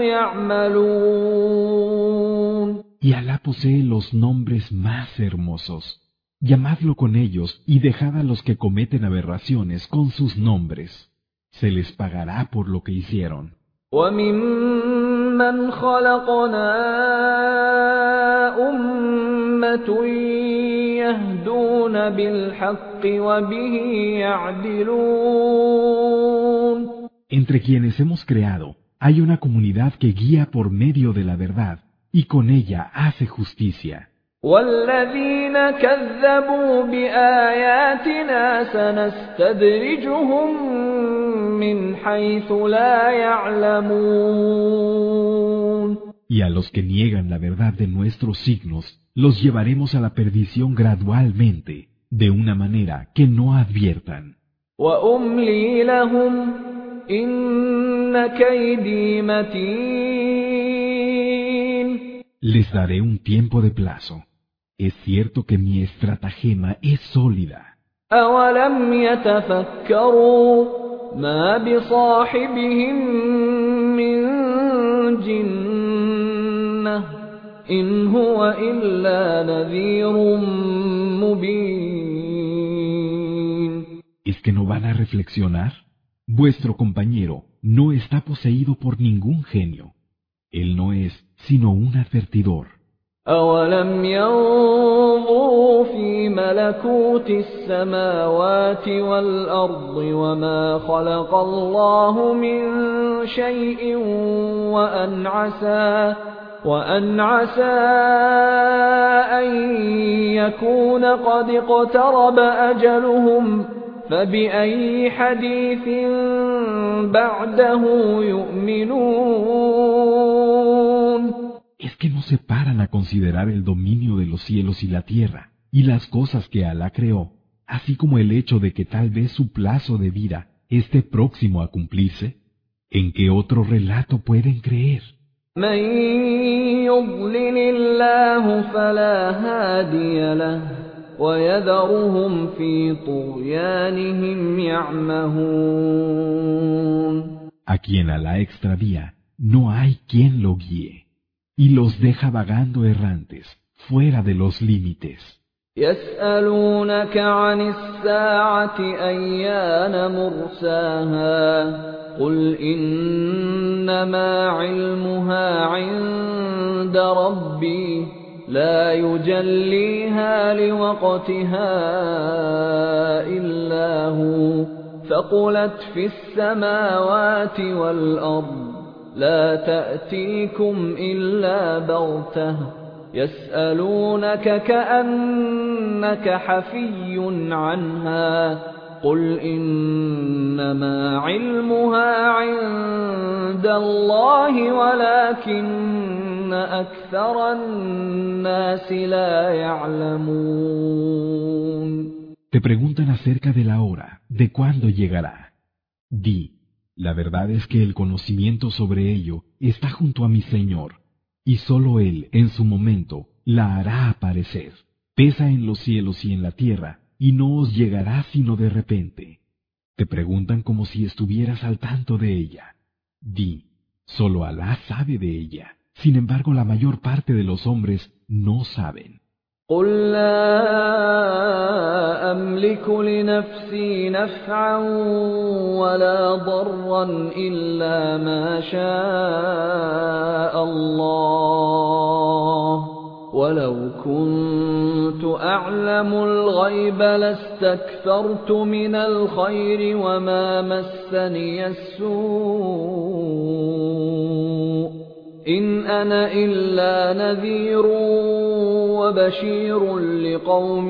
يَعْمَلُونَ. Y Alá posee los nombres más hermosos. Llamadlo con ellos y dejad a los que cometen aberraciones con sus nombres. Se les pagará por lo que hicieron. وَمِمَّنْ خَلَقْنَا أُمَّةٌ يَهْدُونَ بِالْحَقِّ وَبِهِ يَعْدِلُونَ. Entre quienes hemos creado, hay una comunidad que guía por medio de la verdad y con ella hace justicia. وَالَّذِينَ كَذَّبُوا بِآيَاتِنَا سَنَسْتَدْرِجُهُم مِّنْ حَيْثُ لَا يَعْلَمُونَ. Y a los que niegan la verdad de nuestros signos, los llevaremos a la perdición gradualmente, de una manera que no adviertan. وَأُمْلِي لَهُمْ إِنَّ كَيْدِي مَتِينٌ. Les daré un tiempo de plazo. Es cierto que mi estratagema es sólida. أَوَلَمْ يَتَفَكَّرُوا مَا بِصَاحِبِهِم مِّن جِنَّةٍ إِنْ هُوَ إِلَّا نَذِيرٌ مُبِينٌ. ¿Es que no van a reflexionar? Vuestro compañero no está poseído por ningún genio. Él no es sino un advertidor. أَوَلَمْ يَنظُرُوا فِي مَلَكُوتِ السَّمَاوَاتِ وَالْأَرْضِ وَمَا خَلَقَ اللَّهُ مِن شَيْءٍ وَأَنْ عَسَىٰ وَأَنْ عَسَىٰ أَن يَكُونَ قَدِ اقْتَرَبَ أَجَلُهُمْ فَبِأَيِّ حَدِيثٍ بَعْدَهُ يُؤْمِنُونَ. Es que no se paran a considerar el dominio de los cielos y la tierra, y las cosas que Alá creó, así como el hecho de que tal vez su plazo de vida esté próximo a cumplirse. ¿En qué otro relato pueden creer? مَن يُضْلِلِ اللَّهُ فَلَا هَادِيَ لَهُ وَيَذَرُهُمْ فِي طُغْيَانِهِمْ يَعْمَهُونَ. A quien Alá extravía, no hay quien lo guíe, y los deja vagando errantes, fuera de los límites. يسألونك عن الساعة أيان مرساها قل إنما علمها عند ربي لا يجليها لوقتها إلا هو ثقلت في السماوات والأرض لا تأتيكم إلا بغتة يسألونك كأنك حفي عنها قل إنما علمها عند الله ولكن أكثر الناس لا يعلمون. Te preguntan acerca de la hora, de cuándo llegará. Di, la verdad es que el conocimiento sobre ello está junto a mi Señor, y solo Él, en su momento, la hará aparecer. Pesa en los cielos y en la tierra, y no os llegará sino de repente. Te preguntan como si estuvieras al tanto de ella. Di, solo Alá sabe de ella. Sin embargo, la mayor parte de los hombres no saben. قل لا أملك لنفسي نفعا ولا ضرا إلا ما شاء الله ولو كنت أعلم الغيب لاستكثرت من الخير وما مسني السوء إن أنا إلا نذير وبشير لقوم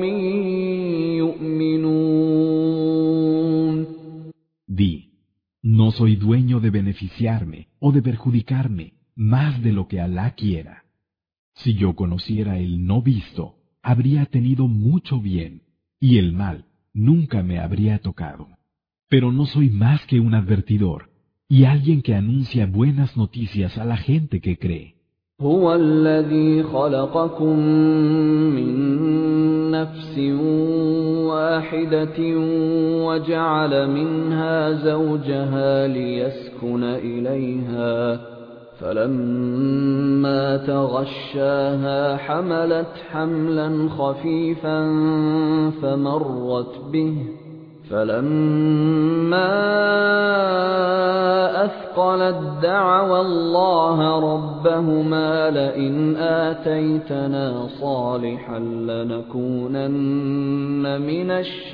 يؤمنون. Di, no soy dueño de beneficiarme o de perjudicarme más de lo que Alá quiera. Si yo conociera el no visto, habría tenido mucho bien, y el mal nunca me habría tocado. Pero no soy más que un advertidor, y alguien que anuncia buenas noticias a la gente que cree. هو الذي خلقكم من نفس واحدة وجعل منها زوجها ليسكن إليها فلما تغشاها حملت حملا خفيفا فمرت به فلما أثقلت دعوا الله ربهما لئن آتيتنا صالحا لنكونن من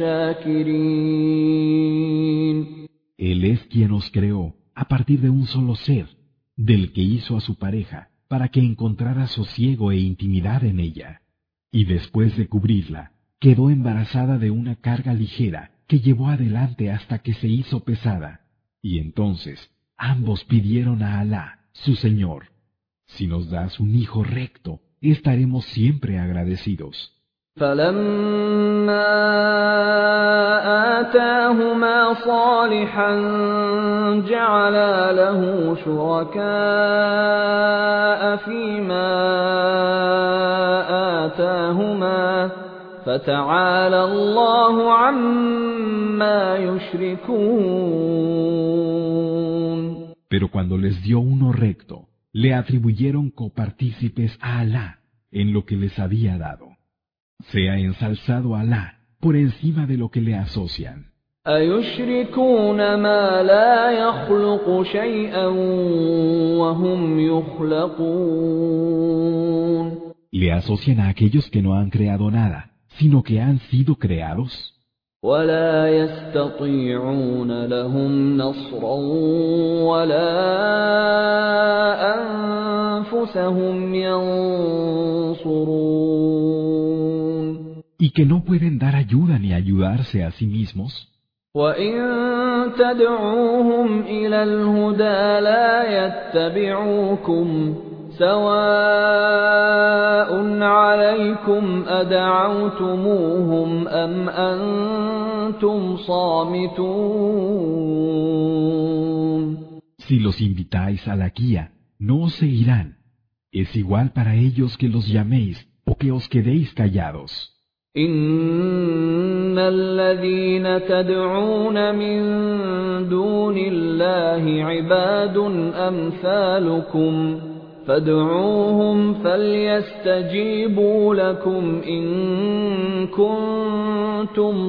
الشاكرين. Él es quien os creó a partir de un solo ser, del que hizo a su pareja para que encontrara sosiego e intimidad en ella, y después de cubrirla, quedó embarazada de una carga ligera que llevó adelante hasta que se hizo pesada, y entonces ambos pidieron a Alá, su Señor: si nos das un hijo recto, estaremos siempre agradecidos. فلما آتاهما صالحا جعلا له شركاء فيما آتاهما فتعالى الله عما يشركون. Pero cuando les dio uno recto, le atribuyeron copartícipes a Alá en lo que les había dado. Sea ensalzado Alá por encima de lo que le asocian. أَيُشْرِكُونَ مَا لَا يَخْلُقُ شَيْئًا وَهُمْ يُخْلَقُونَ. Le asocian a aquellos que no han creado nada, sino que han sido creados. وَلَا يَسْتَطِيعُونَ لَهُمْ نَصْرًا وَلَا أَنفُسَهُمْ يَنصُرُونَ. Y que no pueden dar ayuda ni ayudarse a sí mismos. وَإِن تَدْعُوهُمْ إِلَى الْهُدَى لَا يَتَّبِعُوكُمْ سَوَاءٌ عَلَيْكُمْ أَدَعَوْتُمُوهُمْ أَمْ أَنْتُمْ صَامِتُونَ. Si los invitáis a la guía, no os seguirán. Es igual para ellos que los llaméis o que os quedéis callados. إِنَّ الَّذِينَ تَدْعُونَ مِن دُونِ اللَّهِ عِبَادٌ أَمْثَالُكُمْ فادعوهم فليستجيبوا لكم إن كنتم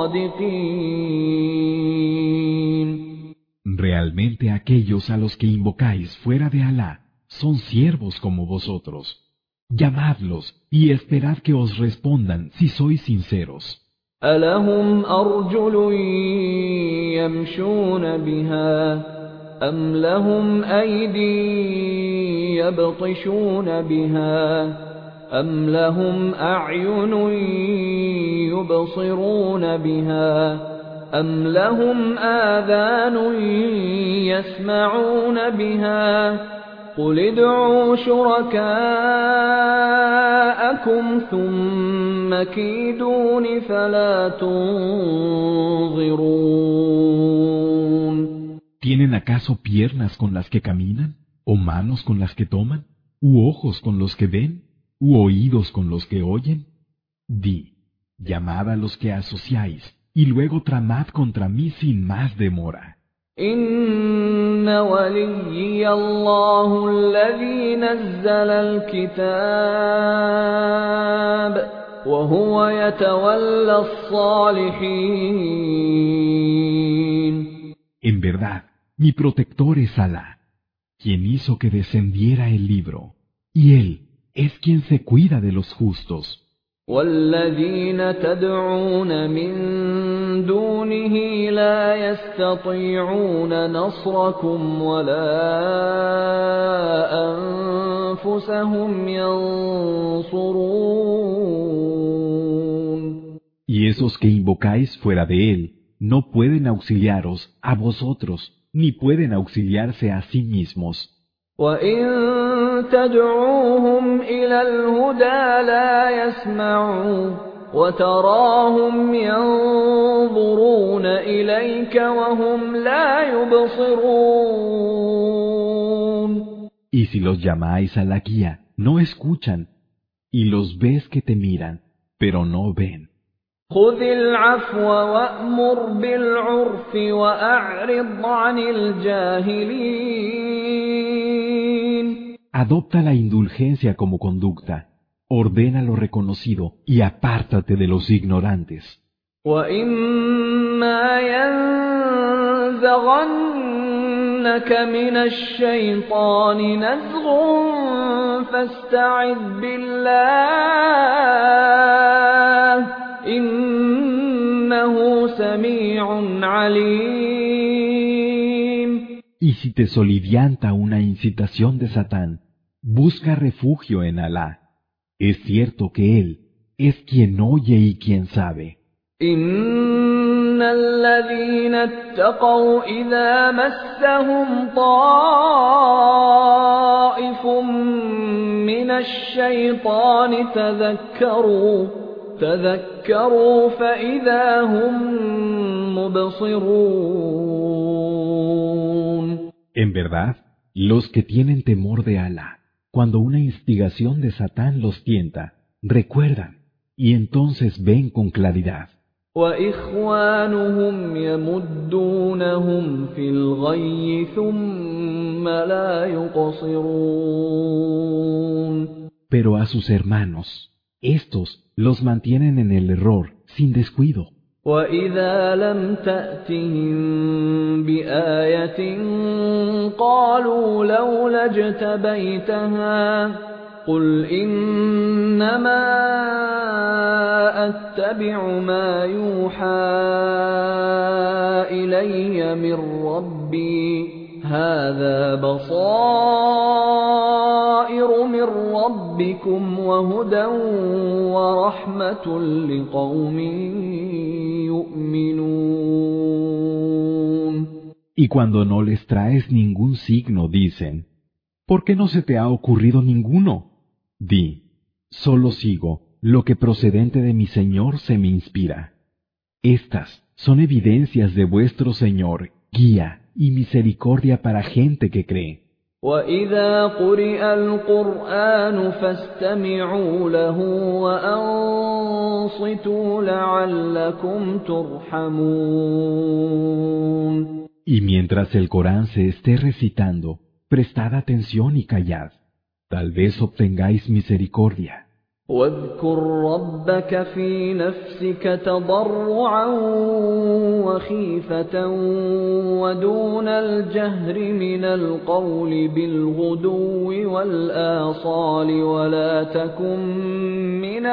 صادقين. Realmente aquellos a los que invocáis fuera de Alá son siervos como vosotros. Llamadlos y esperad que os respondan si sois sinceros. ألهم أرجل يمشون بها أم لهم أيدي يبطشون بها أم لهم أعين يبصرون بها أم لهم آذان يسمعون بها قل ادعوا شركاءكم ثم كيدون فلا تنظرون. ¿Tienen acaso piernas con las que caminan? ¿O manos con las que toman? ¿U ojos con los que ven? ¿U oídos con los que oyen? Di, llamad a los que asociáis, y luego tramad contra mí sin más demora. إن وليي الله الذي نزل الكتاب وهو يتولى الصالحين. En verdad, mi protector es Alá, quien hizo que descendiera el libro, y Él es quien se cuida de los justos. والذين تدعون من دونه لا يستطيعون نصركم ولا أنفسهم ينصرون. Y esos que invocáis fuera de Él no pueden auxiliaros a vosotros, ni pueden auxiliarse a sí mismos. وَإِن تَدْعُوهُمْ إِلَى الْهُدَى لَا يَسْمَعُوا وَتَرَاهُمْ يَنظُرُونَ إِلَيْكَ وَهُمْ لَا يُبْصِرُونَ. Y si los llamáis a la guía, no escuchan, y los ves que te miran, pero no ven. خُذِ الْعَفْوَ وَأْمُرْ بِالْعُرْفِ وَأَعْرِضْ عَنِ الْجَاهِلِينَ. Adopta la indulgencia como conducta, ordena lo reconocido y apártate de los ignorantes. وَإِمَّا يَنزَغَنَّكَ مِنَ الشَّيْطَانِ نَزْغٌ فَاسْتَعِذْ بِاللَّهِ إِنَّهُ سَمِيعٌ عَلِيمٌ. Y si te solivianta una incitación de Satán, busca refugio en Alá. Es cierto que Él es quien oye y quien sabe. إِنَّ الَّذِينَ اتَّقَوْا إِذَا مَسَّهُمْ طَائِفٌ مِّنَ الشَّيْطَانِ تَذَكَّرُوا تَذَكَّرُوا فَإِذَا هُمْ مُبْصِرُونَ. En verdad, los que tienen temor de Alá, cuando una instigación de Satán los tienta, recuerdan, y entonces ven con claridad. وَإِخْوَانُهُمْ يَمُدُّونَهُمْ فِي الْغَيِّ ثُمَّ لَا يُقْصِرُونَ. Pero a sus hermanos, estos los mantienen en el error, sin descuido. وَإِذَا لَمْ تَأْتِهِم بِآيَةٍ قَالُوا لَوْلَا اجْتَبَيْتَهَا قُلْ إِنَّمَا أَتَّبِعُ مَا يُوحَى إِلَيَّ مِن رَّبِّي هَٰذَا بَصَائِرُ مِن رَّبِّكُمْ وَهُدًى وَرَحْمَةٌ لِّقَوْمٍ يُؤْمِنُونَ. Y cuando no les traes ningún signo, dicen, ¿por qué no se te ha ocurrido ninguno? Di, solo sigo lo que procedente de mi Señor se me inspira. Estas son evidencias de vuestro Señor, guía y misericordia para gente que cree. وَإِذَا قُرِئَ الْقُرْآنُ فَاسْتَمِعُوا لَهُ وَأَنصِتُوا لَعَلَّكُمْ تُرْحَمُونَ. Y mientras el Corán se esté recitando, prestad atención y callad, Tal vez obtengáis misericordia. واذكر ربك في نفسك تضرعا وخيفة ودون الجهر من القول بالغدو والآصال ولا تكن من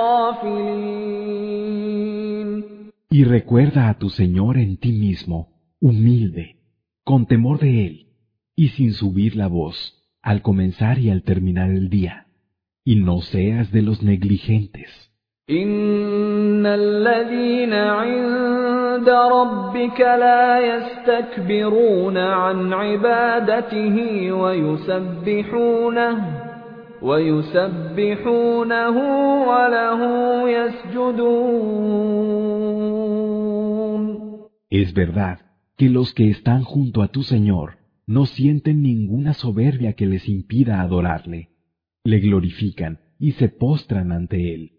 الغافلين. Y recuerda a tu Señor en ti mismo, humilde, con temor de Él, y sin subir la voz, al comenzar y al terminar el día. Y no seas de los negligentes. إن الذين عند ربك لا يستكبرون عن عبادته ويسبحونه ويسبحونه وله يسجدون. Es verdad que los que están junto a tu Señor no sienten ninguna soberbia que les impida adorarle. Le glorifican y se postran ante Él.